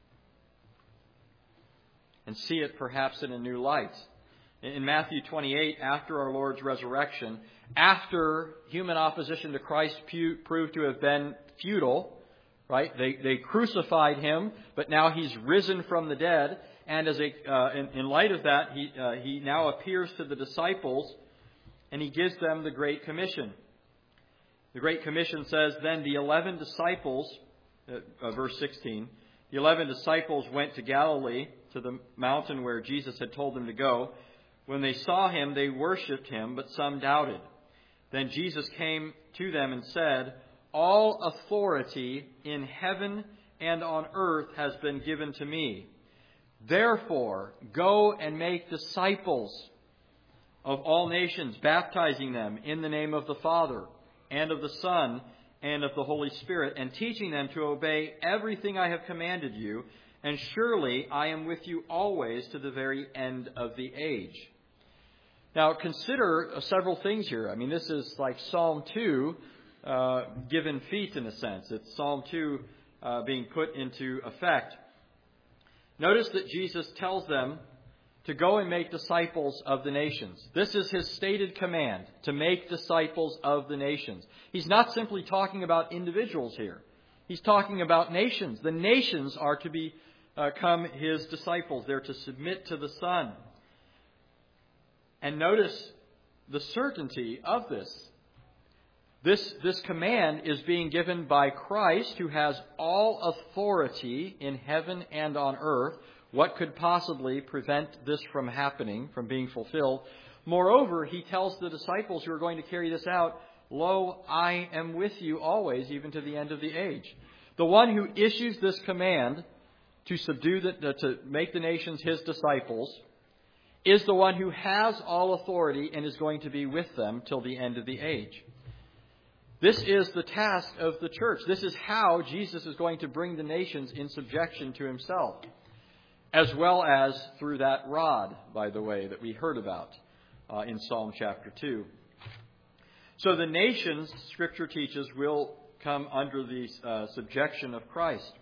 and see it perhaps in a new light. In Matthew 28, after our Lord's resurrection, after human opposition to Christ proved to have been futile, right? They crucified him, but now he's risen from the dead. And in light of that, he now appears to the disciples and he gives them the Great Commission. The Great Commission says, then the 11 disciples, verse 16, the 11 disciples went to Galilee, to the mountain where Jesus had told them to go. When they saw him, they worshipped him, but some doubted. Then Jesus came to them and said, all authority in heaven and on earth has been given to me. Therefore, go and make disciples of all nations, baptizing them in the name of the Father and of the Son, and of the Holy Spirit, and teaching them to obey everything I have commanded you, and surely I am with you always to the very end of the age. Now, consider several things here. I mean, this is like Psalm 2 given feet in a sense. It's Psalm 2 being put into effect. Notice that Jesus tells them to go and make disciples of the nations. This is his stated command, to make disciples of the nations. He's not simply talking about individuals here. He's talking about nations. The nations are to become his disciples. They're to submit to the Son. And notice the certainty of this. This command is being given by Christ, who has all authority in heaven and on earth. What could possibly prevent this from happening, from being fulfilled? Moreover, he tells the disciples who are going to carry this out, lo, I am with you always, even to the end of the age. The one who issues this command to to make the nations his disciples is the one who has all authority and is going to be with them till the end of the age. This is the task of the church. This is how Jesus is going to bring the nations in subjection to himself, as well as through that rod, by the way, that we heard about in Psalm chapter 2. So the nations, Scripture teaches, will come under the subjection of Christ.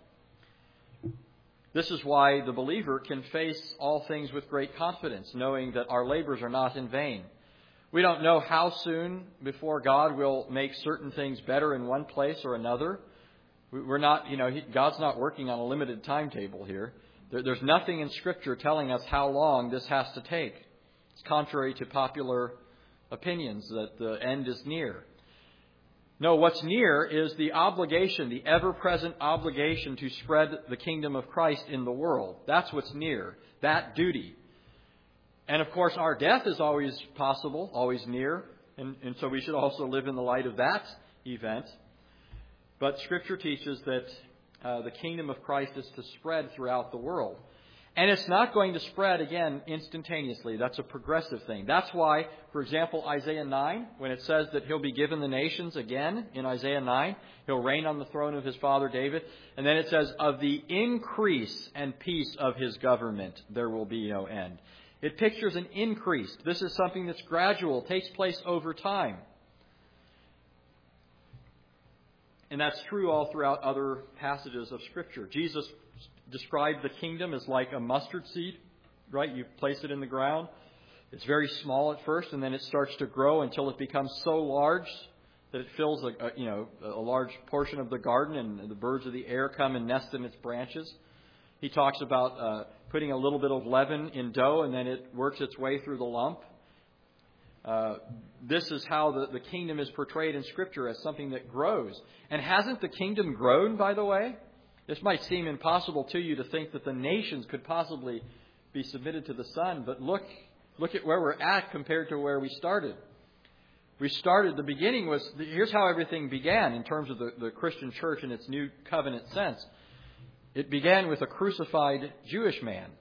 This is why the believer can face all things with great confidence, knowing that our labors are not in vain. We don't know how soon before God will make certain things better in one place or another. We're not, God's not working on a limited timetable here. There's nothing in Scripture telling us how long this has to take. It's contrary to popular opinions that the end is near. No, what's near is the obligation, the ever-present obligation to spread the kingdom of Christ in the world. That's what's near, that duty. And of course, our death is always possible, always near. And so we should also live in the light of that event. But Scripture teaches that the kingdom of Christ is to spread throughout the world. And it's not going to spread, again, instantaneously. That's a progressive thing. That's why, for example, Isaiah 9, when it says that He'll be given the nations again, in Isaiah 9, He'll reign on the throne of His father David. And then it says, of the increase and peace of His government, there will be no end. It pictures an increase. This is something that's gradual, takes place over time. And that's true all throughout other passages of Scripture. Jesus described the kingdom as like a mustard seed, right? You place it in the ground. It's very small at first, and then it starts to grow until it becomes so large that it fills a large portion of the garden, and the birds of the air come and nest in its branches. He talks about putting a little bit of leaven in dough, and then it works its way through the lump. This is how the kingdom is portrayed in Scripture, as something that grows. And hasn't the kingdom grown, by the way? This might seem impossible to you to think that the nations could possibly be submitted to the Son, but look at where we're at compared to where we started. The beginning was, here's how everything began in terms of the Christian church in its new covenant sense. It began with a crucified Jewish man,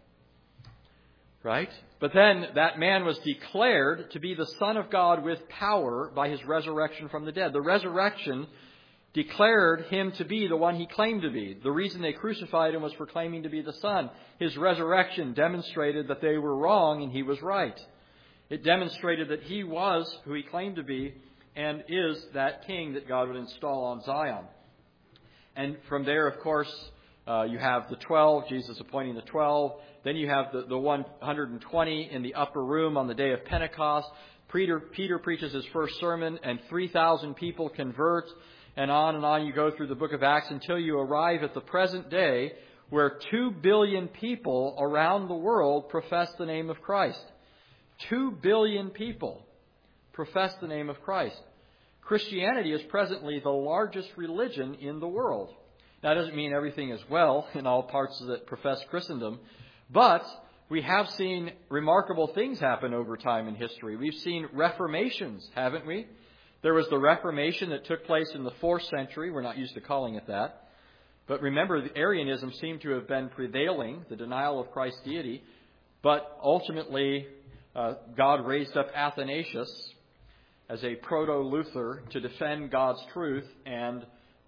right? But then that man was declared to be the Son of God with power by His resurrection from the dead. The resurrection declared Him to be the one He claimed to be. The reason they crucified Him was for claiming to be the Son. His resurrection demonstrated that they were wrong and He was right. It demonstrated that He was who He claimed to be and is that King that God would install on Zion. And from there, of course, you have the 12, Jesus appointing the 12. Then you have the 120 in the upper room on the day of Pentecost. Peter preaches his first sermon, and 3,000 people convert. And on you go through the book of Acts until you arrive at the present day, where 2 billion people around the world profess the name of Christ. 2 billion people profess the name of Christ. Christianity is presently the largest religion in the world. That doesn't mean everything is well in all parts that profess Christendom, but we have seen remarkable things happen over time in history. We've seen reformations, haven't we? There was the Reformation that took place in the 4th century. We're not used to calling it that. But remember, the Arianism seemed to have been prevailing, the denial of Christ's deity. But ultimately, God raised up Athanasius as a proto-Luther to defend God's truth, and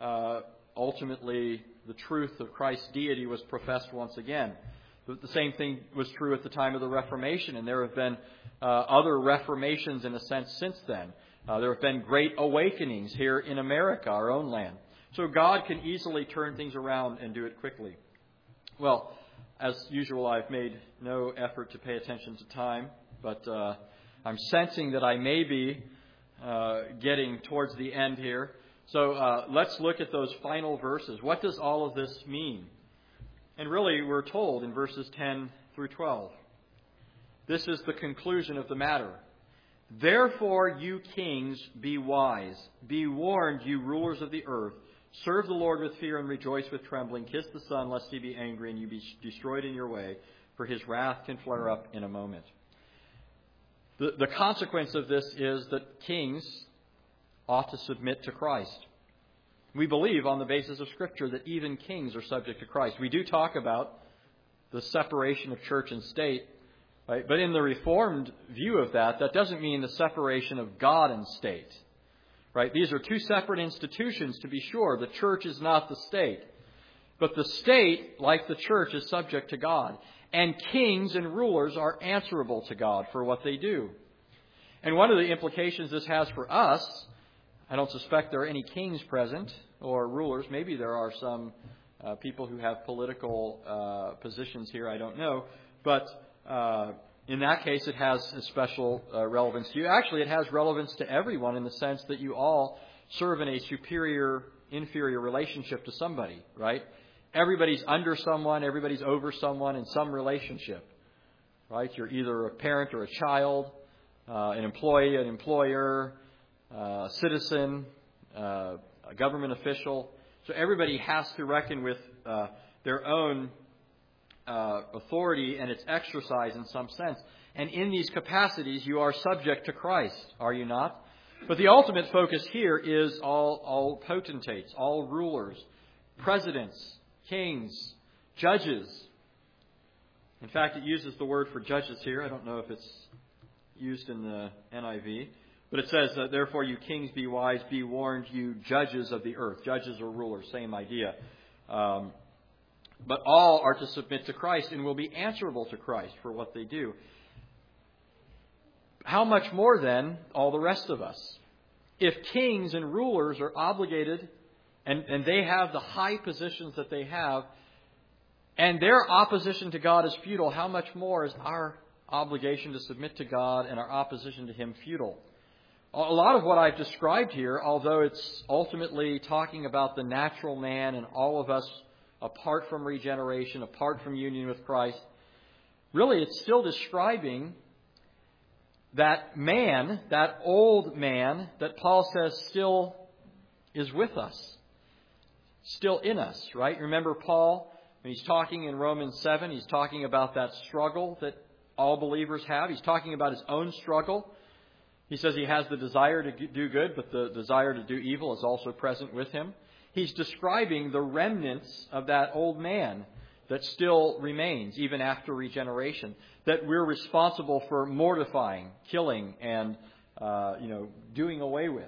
ultimately the truth of Christ's deity was professed once again. The same thing was true at the time of the Reformation, and there have been other reformations in a sense since then. There have been great awakenings here in America, our own land. So God can easily turn things around and do it quickly. Well, as usual, I've made no effort to pay attention to time, but I'm sensing that I may be getting towards the end here. So let's look at those final verses. What does all of this mean? And really, we're told in verses 10 through 12. This is the conclusion of the matter. Therefore, you kings, be wise. Be warned, you rulers of the earth. Serve the Lord with fear and rejoice with trembling. Kiss the Son, lest He be angry and you be destroyed in your way, for His wrath can flare up in a moment. The consequence of this is that kings ought to submit to Christ. We believe on the basis of Scripture that even kings are subject to Christ. We do talk about the separation of church and state, right? But in the Reformed view of that doesn't mean the separation of God and state. Right? These are two separate institutions, to be sure. The church is not the state. But the state, like the church, is subject to God. And kings and rulers are answerable to God for what they do. And one of the implications this has for us, I don't suspect there are any kings present or rulers. Maybe there are some people who have political positions here. I don't know. But in that case, it has a special relevance to you. Actually, it has relevance to everyone in the sense that you all serve in a superior-inferior relationship to somebody, right? Everybody's under someone, everybody's over someone in some relationship, right? You're either a parent or a child, an employee, an employer, a citizen, a government official. So everybody has to reckon with their own authority and its exercise in some sense. And in these capacities, you are subject to Christ, are you not? But the ultimate focus here is all potentates, all rulers, presidents, kings, judges. In fact, it uses the word for judges here. I don't know if it's used in the NIV. But it says, therefore, you kings be wise, be warned, you judges of the earth. Judges or rulers, same idea. But all are to submit to Christ and will be answerable to Christ for what they do. How much more, then, all the rest of us? If kings and rulers are obligated and they have the high positions that they have, and their opposition to God is futile, how much more is our obligation to submit to God and our opposition to Him futile? A lot of what I've described here, although it's ultimately talking about the natural man and all of us apart from regeneration, apart from union with Christ, really it's still describing that man, that old man that Paul says still is with us, still in us, right? Remember Paul, when he's talking in Romans 7, he's talking about that struggle that all believers have. He's talking about his own struggle. He says he has the desire to do good, but the desire to do evil is also present with him. He's describing the remnants of that old man that still remains even after regeneration, that we're responsible for mortifying, killing, and doing away with.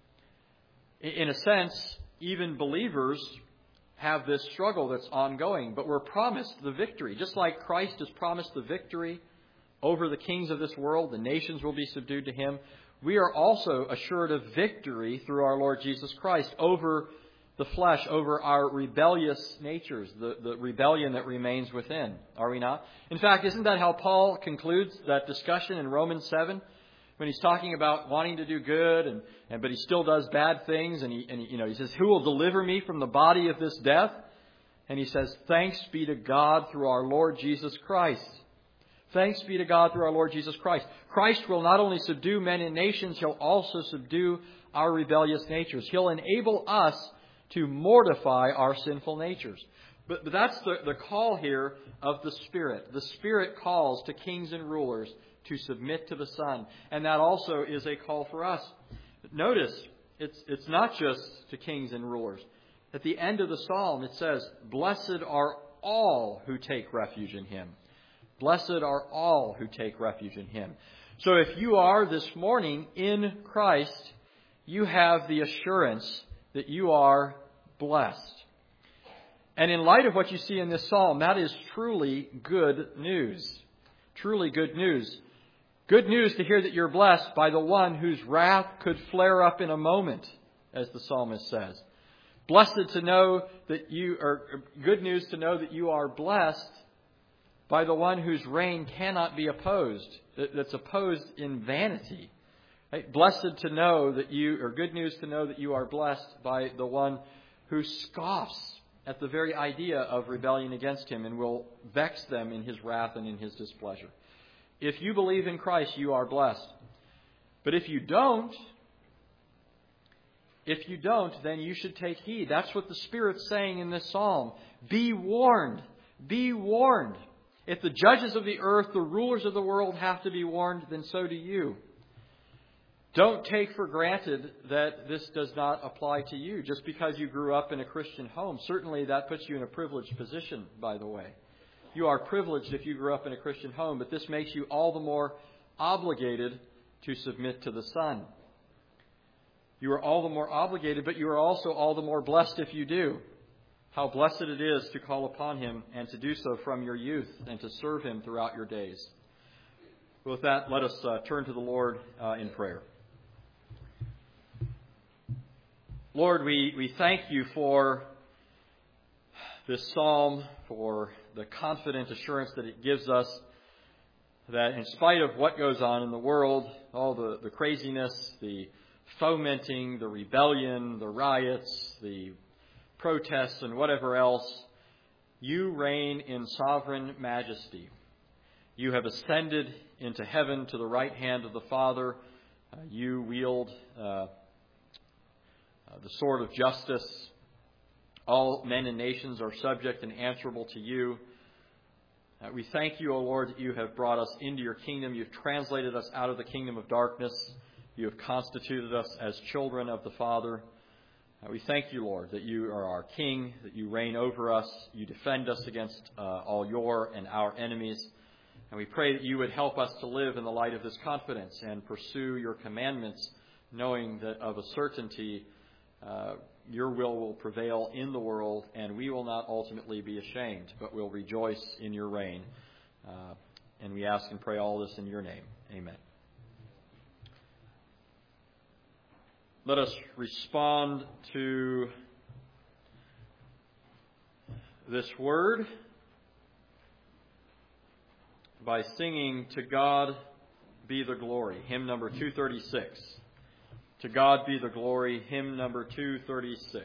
In a sense, even believers have this struggle that's ongoing, but we're promised the victory. Just like Christ has promised the victory over the kings of this world, the nations will be subdued to Him. We are also assured of victory through our Lord Jesus Christ over the flesh, over our rebellious natures, the rebellion that remains within. Are we not? In fact, isn't that how Paul concludes that discussion in Romans 7? When he's talking about wanting to do good, but he still does bad things, and he says, "Who will deliver me from the body of this death?" And he says, "Thanks be to God through our Lord Jesus Christ." Thanks be to God through our Lord Jesus Christ. Christ will not only subdue men and nations, He'll also subdue our rebellious natures. He'll enable us to mortify our sinful natures. But that's the call here of the Spirit. The Spirit calls to kings and rulers to submit to the Son. And that also is a call for us. Notice, it's not just to kings and rulers. At the end of the psalm, it says, "Blessed are all who take refuge in Him." Blessed are all who take refuge in Him. So if you are this morning in Christ, you have the assurance that you are blessed. And in light of what you see in this psalm, that is truly good news. Truly good news. Good news to hear that you're blessed by the one whose wrath could flare up in a moment, as the psalmist says. Blessed to know that good news to know that you are blessed by the one whose reign cannot be opposed, that's opposed in vanity. Right? Blessed to know that good news to know that you are blessed by the one who scoffs at the very idea of rebellion against Him and will vex them in His wrath and in His displeasure. If you believe in Christ, you are blessed. But if you don't, then you should take heed. That's what the Spirit's saying in this psalm. Be warned. Be warned. If the judges of the earth, the rulers of the world have to be warned, then so do you. Don't take for granted that this does not apply to you just because you grew up in a Christian home. Certainly that puts you in a privileged position, by the way. You are privileged if you grew up in a Christian home, but this makes you all the more obligated to submit to the Son. You are all the more obligated, but you are also all the more blessed if you do. How blessed it is to call upon Him and to do so from your youth and to serve Him throughout your days. With that, let us turn to the Lord in prayer. Lord, we thank You for this psalm, for the confident assurance that it gives us that in spite of what goes on in the world, all the craziness, the fomenting, the rebellion, the riots, the protests, and whatever else, You reign in sovereign majesty. You have ascended into heaven to the right hand of the Father. You wield the sword of justice. All men and nations are subject and answerable to You. We thank you, O Lord, that you have brought us into your kingdom. You've translated us out of the kingdom of darkness. You have constituted us as children of the Father. We thank you, Lord, that you are our King, that you reign over us, you defend us against all your and our enemies. And we pray that you would help us to live in the light of this confidence and pursue your commandments, knowing that of a certainty your will prevail in the world, and we will not ultimately be ashamed, but will rejoice in your reign. And we ask and pray all this in your name. Amen. Let us respond to this word by singing "To God Be the Glory," hymn number 236. To God be the glory, hymn number 236.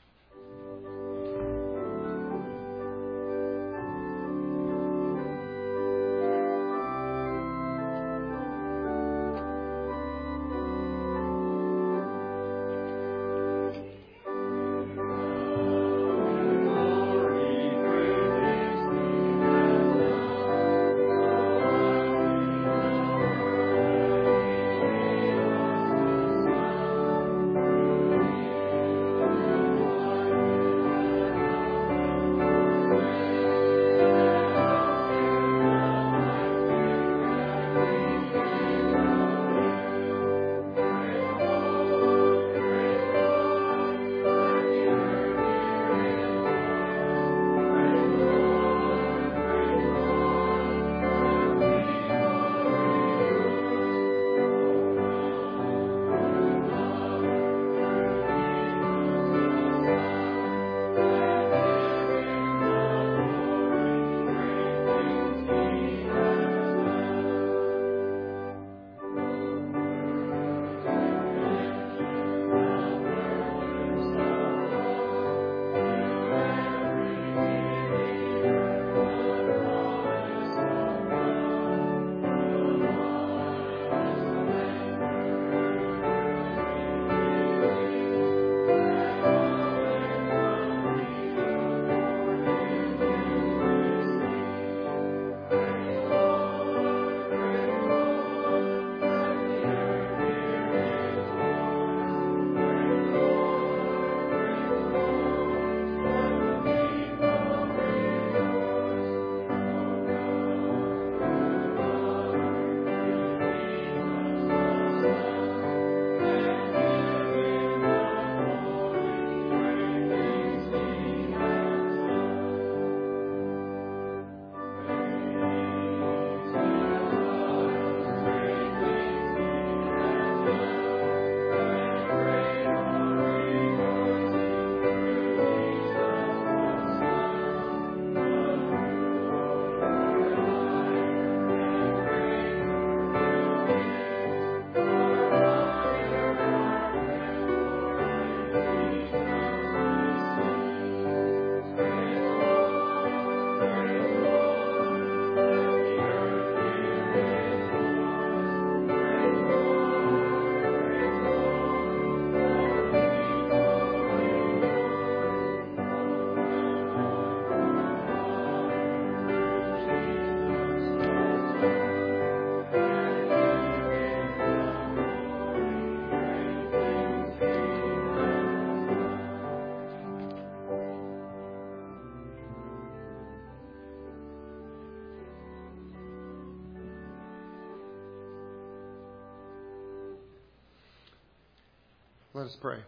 Let us pray.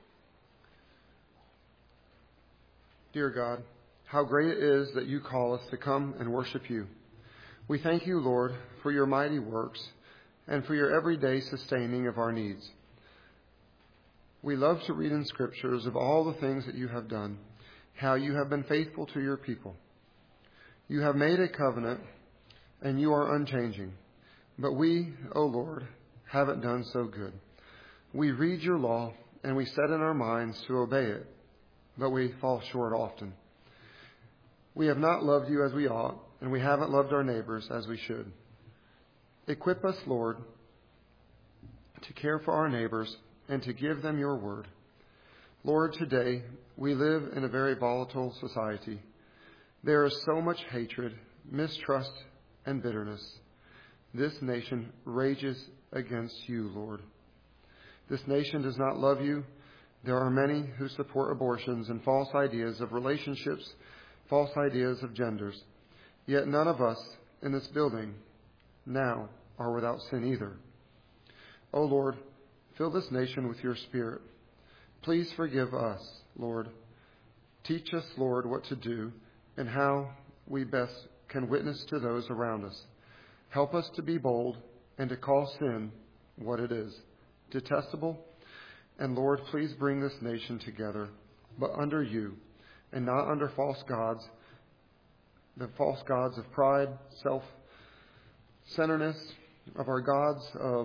Dear God, how great it is that you call us to come and worship you. We thank you, Lord, for your mighty works and for your everyday sustaining of our needs. We love to read in Scriptures of all the things that you have done, how you have been faithful to your people. You have made a covenant, and you are unchanging. But we, O Lord, haven't done so good. We read your law, and we set in our minds to obey it, but we fall short often. We have not loved you as we ought, and we haven't loved our neighbors as we should. Equip us, Lord, to care for our neighbors and to give them your word. Lord, today we live in a very volatile society. There is so much hatred, mistrust, and bitterness. This nation rages against you, Lord. This nation does not love you. There are many who support abortions and false ideas of relationships, false ideas of genders. Yet none of us in this building now are without sin either. O Lord, fill this nation with your Spirit. Please forgive us, Lord. Teach us, Lord, what to do and how we best can witness to those around us. Help us to be bold and to call sin what it is, detestable. And Lord, please bring this nation together, but under you and not under false gods, the false gods of pride, self-centeredness, of our gods of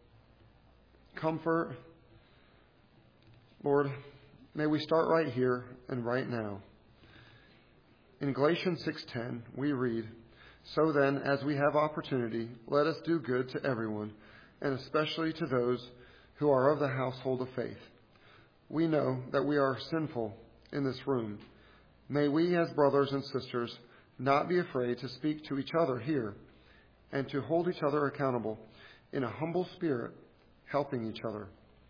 comfort. Lord, may we start right here and right now. In Galatians 6:10, we read, "So then, as we have opportunity, let us do good to everyone, and especially to those who are of the household of faith. We know that we are sinful in this room. May we, as brothers and sisters, not be afraid to speak to each other here and to hold each other accountable in a humble spirit, helping each other.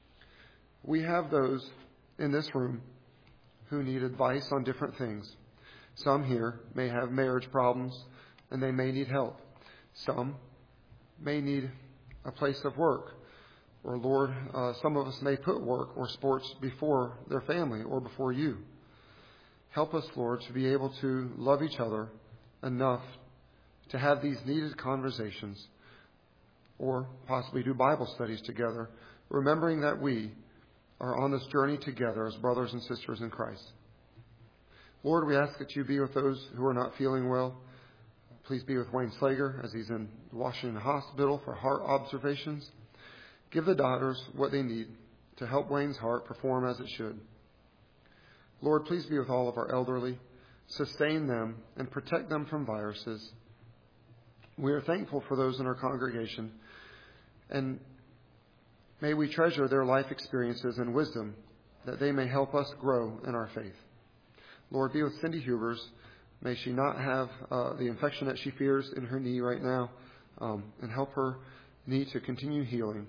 We have those in this room who need advice on different things. Some here may have marriage problems and they may need help. Some may need a place of work. Or Lord, some of us may put work or sports before their family or before you. Help us, Lord, to be able to love each other enough to have these needed conversations or possibly do Bible studies together, remembering that we are on this journey together as brothers and sisters in Christ. Lord, we ask that you be with those who are not feeling well. Please be with Wayne Slager as he's in Washington Hospital for heart observations. Give the doctors what they need to help Wayne's heart perform as it should. Lord, please be with all of our elderly. Sustain them and protect them from viruses. We are thankful for those in our congregation, and may we treasure their life experiences and wisdom that they may help us grow in our faith. Lord, be with Cindy Hubers. May she not have the infection that she fears in her knee right now, and help her knee to continue healing.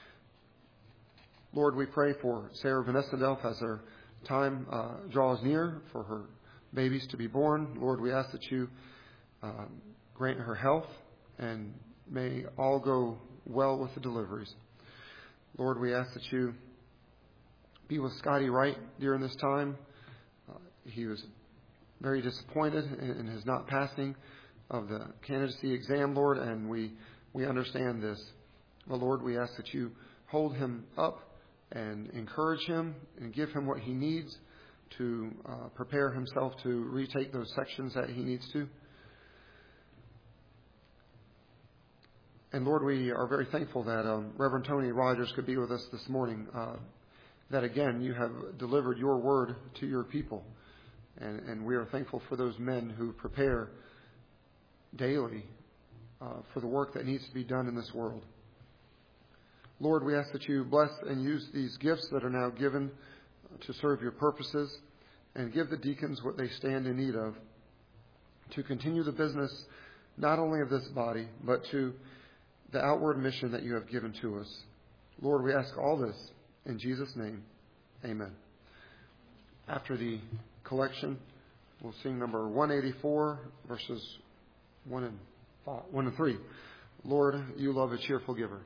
Lord, we pray for Sarah Vanessa Delph as her time draws near for her babies to be born. Lord, we ask that you grant her health and may all go well with the deliveries. Lord, we ask that you be with Scotty Wright during this time. He was very disappointed in his not passing of the candidacy exam, Lord, and we understand this. But Lord, we ask that you hold him up and encourage him and give him what he needs to prepare himself to retake those sections that he needs to. And Lord, we are very thankful that Reverend Tony Rogers could be with us this morning, that again, you have delivered your word to your people. And we are thankful for those men who prepare daily for the work that needs to be done in this world. Lord, we ask that you bless and use these gifts that are now given to serve your purposes, and give the deacons what they stand in need of to continue the business not only of this body, but to the outward mission that you have given to us. Lord, we ask all this in Jesus' name. Amen. After the collection, we'll sing number 184, verses 1 and 3. Lord, you love a cheerful giver.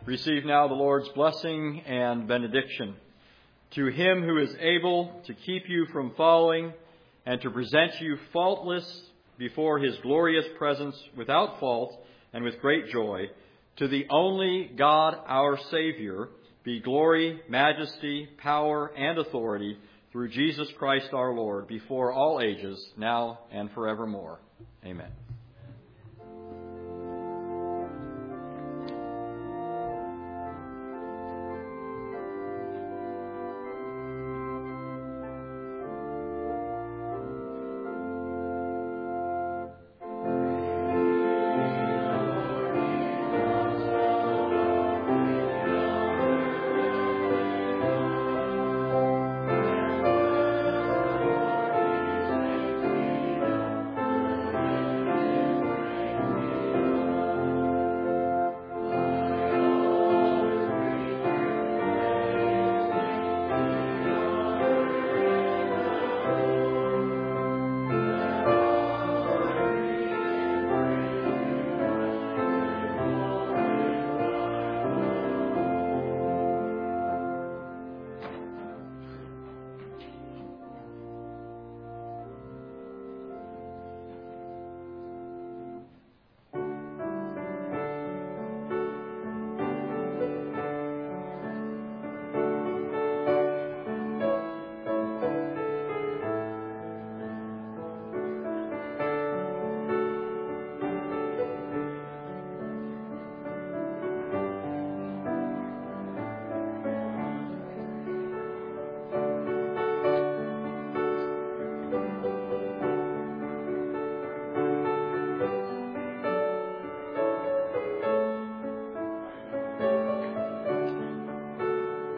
Receive now the Lord's blessing and benediction. To him who is able to keep you from falling and to present you faultless before his glorious presence without fault and with great joy, to the only God our Savior, be glory, majesty, power, and authority through Jesus Christ our Lord, before all ages, now and forevermore. Amen.